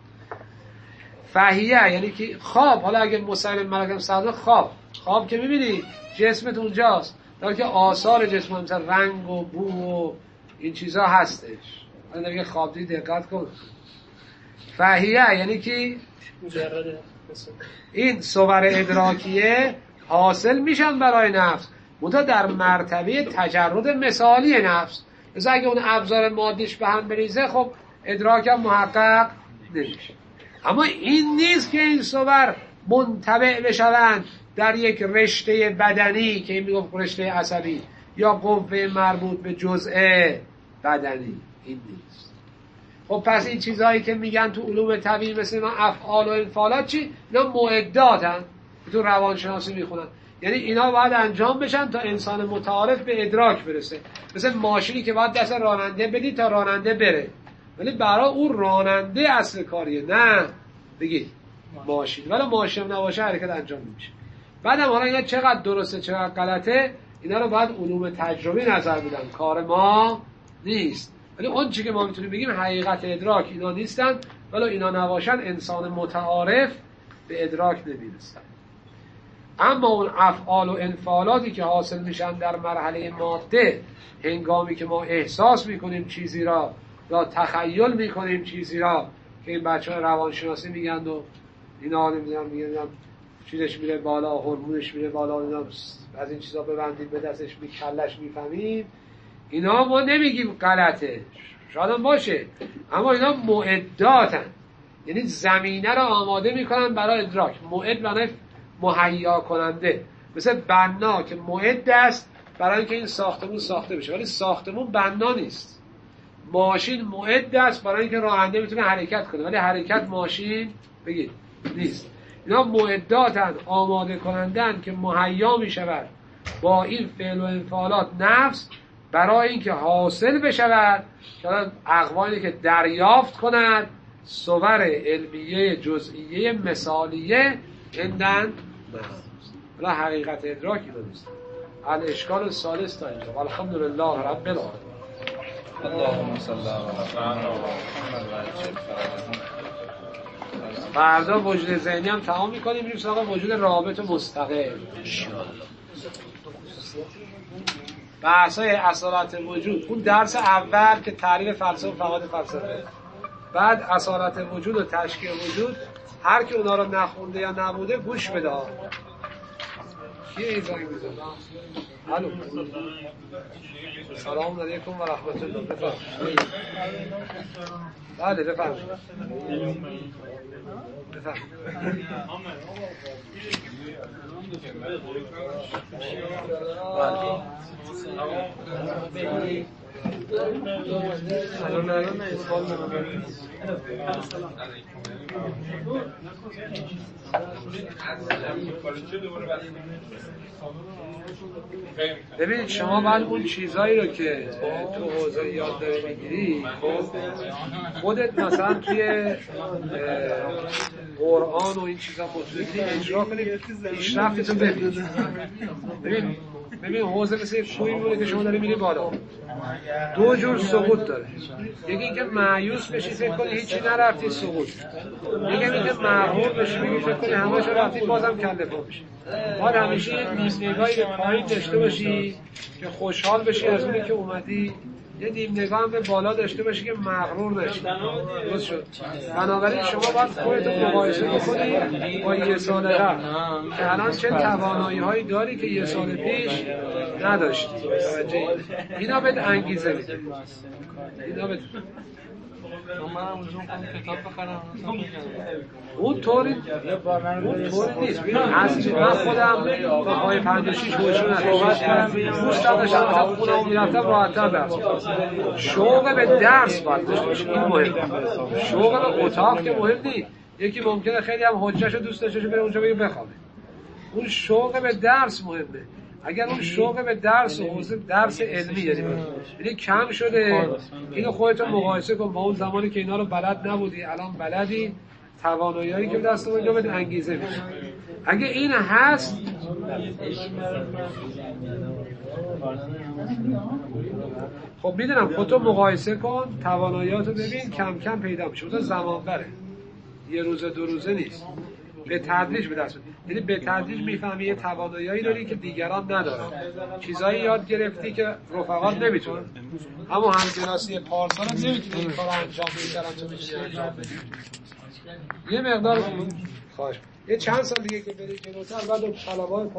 فهیه یعنی که خواب، حالا اگه مصوم ملائکه سعاده خواب خواب که میبینی جسمت اونجاست در که آثار جسم هم مثل رنگ و بو و این چیزا هستش. حالا دیگه خواب دید دقت کن. فهیه یعنی که مجرد این صور ادراکیه حاصل میشن برای نفس، منتها در مرتبه تجرد مثالی نفس. مثلا اگه اون ابزار مادیش به هم بریزه خب ادراک هم محقق نمیشه. اما این نیست که این صور منطبع بشوند در یک رشته بدنی که این میگفت رشته عصبی یا قوه مربوط به جزء بدنی. این نیست. خب پس این چیزهایی که میگن تو علوم طبیعی مثل ما افعال و انفعالات چی؟ اینا معداتن، تو روانشناسی میخونن. یعنی اینا باید انجام بشن تا انسان متعارف به ادراک برسه. مثل ماشینی که باید دست راننده بدی تا راننده بره، ولی برای اون راننده اصل کاریه، نه بگید ماشین. ولی ماشین نباشه حرکت انجام نمیشه. بعدم حالا اینا چقدر درسته چقدر غلطه، اینا رو باید علوم تجربی نظر بدن، کار ما نیست. ولی اون چیزی که ما میتونیم بگیم حقیقت ادراک اینا نیستن، ولی اینا نباشن انسان متعارف به ادراک نمیرسن. اما اون افعال و انفعالاتی که حاصل میشن در مرحله ماده، هنگامی که ما احساس میکنیم چیزی را یا تخیل میکنیم چیزی را، که این بچه های روانشناسی میگن و اینا نمیدونم میگن چیزش میره بالا، هورمونش میره بالا، اینا از این چیزا ببندیم به دستش میکلش میفهمیم. اینا ما نمیگیم غلطه، شاید هم باشه، اما اینا معداتن، یعنی زمینه را آماده میکنن برای ادراک. معد معنی مهیا کننده، مثل بنا که معد است برای اینکه این ساختمون ساخته بشه، ولی ساختمون بنا نیست. ماشین معد است برای اینکه راننده میتونه حرکت کنه، ولی حرکت ماشین بگید نیست. اینا معداتن، آماده کنندن که مهیا میشود با این فعل و انفعالات نفس برای اینکه حاصل بشود که اقوانی که دریافت کند صور علمیه جزئیه مثالیه اندن ولی حقیقت ادراکی رو نیست. الاشکال الثالث تا اینجا. الحمدلله رب العالمین. اللهم صل علی فردا وجود ذهنی هم تمام میکنیم، میریم سراغ وجود رابط مستقل انشاءالله. بحثای اصالت وجود، اون درس اول که تعریف فلسفه و فوائد فلسفه، بعد اصالت وجود و تشکیل وجود، هر کی اونا رو نخونده یا نبوده گوش بده. کیه این زنگ میزنه؟ الو سلام علیکم و رحمت الله. بفرمایید. بله بفرمایید. بفرمایید. ببینید شما بعد اون چیزایی رو که تو حوزه یاد داری میگیری، خودت مثلا توی قرآن و این چیزا مطلقی اجرا کنید، پیشرفتتو ببینید. ببین ببین حوزه مثل کوهی میمونه که شما داری میری بالا، دو جور سقوط داره. یکی اینکه مایوس بشی فکر کنی هیچی نرفتی سقوط، یکی اینکه مغرور بشی بگی فکر کنی همه‌شو رفتی بازم کله پا بشی. باید همیشه یه نیم نگاهی به پایین داشته باشی که خوشحال بشی از اونی که اومدی، یه نیم نگاه هم به بالا داشته باشی که مغرور نشی. درست شد؟ بنابراین شما باید خودتو مقایسه بکنی با یه سال قبل که الان چه توانایی هایی داری که یه سال پیش نداشتی. اینا بهت انگیزه میده. اینا بهت اون طوری اون طوری نیست. اصلی من خودم با پای پنج و شیش حوشو نداشتم، دوستم داشتم مثلا خونم میرفتم راحت‌تر درس می‌خوندم. شوق به درس باید داشته باشی، این مهمه. شوق به اتاق که مهم نیست. یکی ممکنه خیلی هم حجهشو دوست داشته باشه بره اونجا بگه بخوابه. اون شوق به درس مهمه. اگر اون شوق به درس و حوزه درس علمی یعنی یعنی کم شده، اینو خودت مقایسه کن با اون زمانی که اینا رو بلد نبودی، الان بلدی، توانایی‌هایی که دست اومده بهت انگیزه میشه. اگه این هست خب میدونم خودتو مقایسه کن، تواناییاتو ببین، کم کم پیدا میشه. اون زمان بره، یه روزه دو روزه نیست، به تدریج به دست میاری. یعنی به تدریج میفهمی یه توانایی داری که دیگران ندارن، چیزایی یاد گرفتی که رفقات نمیتونن، اما همکلاسی پارسال هم نمیتونه این کارو انجام بده، تو میتونی انجام بدی. یه مقدار خواهش یه چند سال دیگه که بری جلوتر بعد طلبات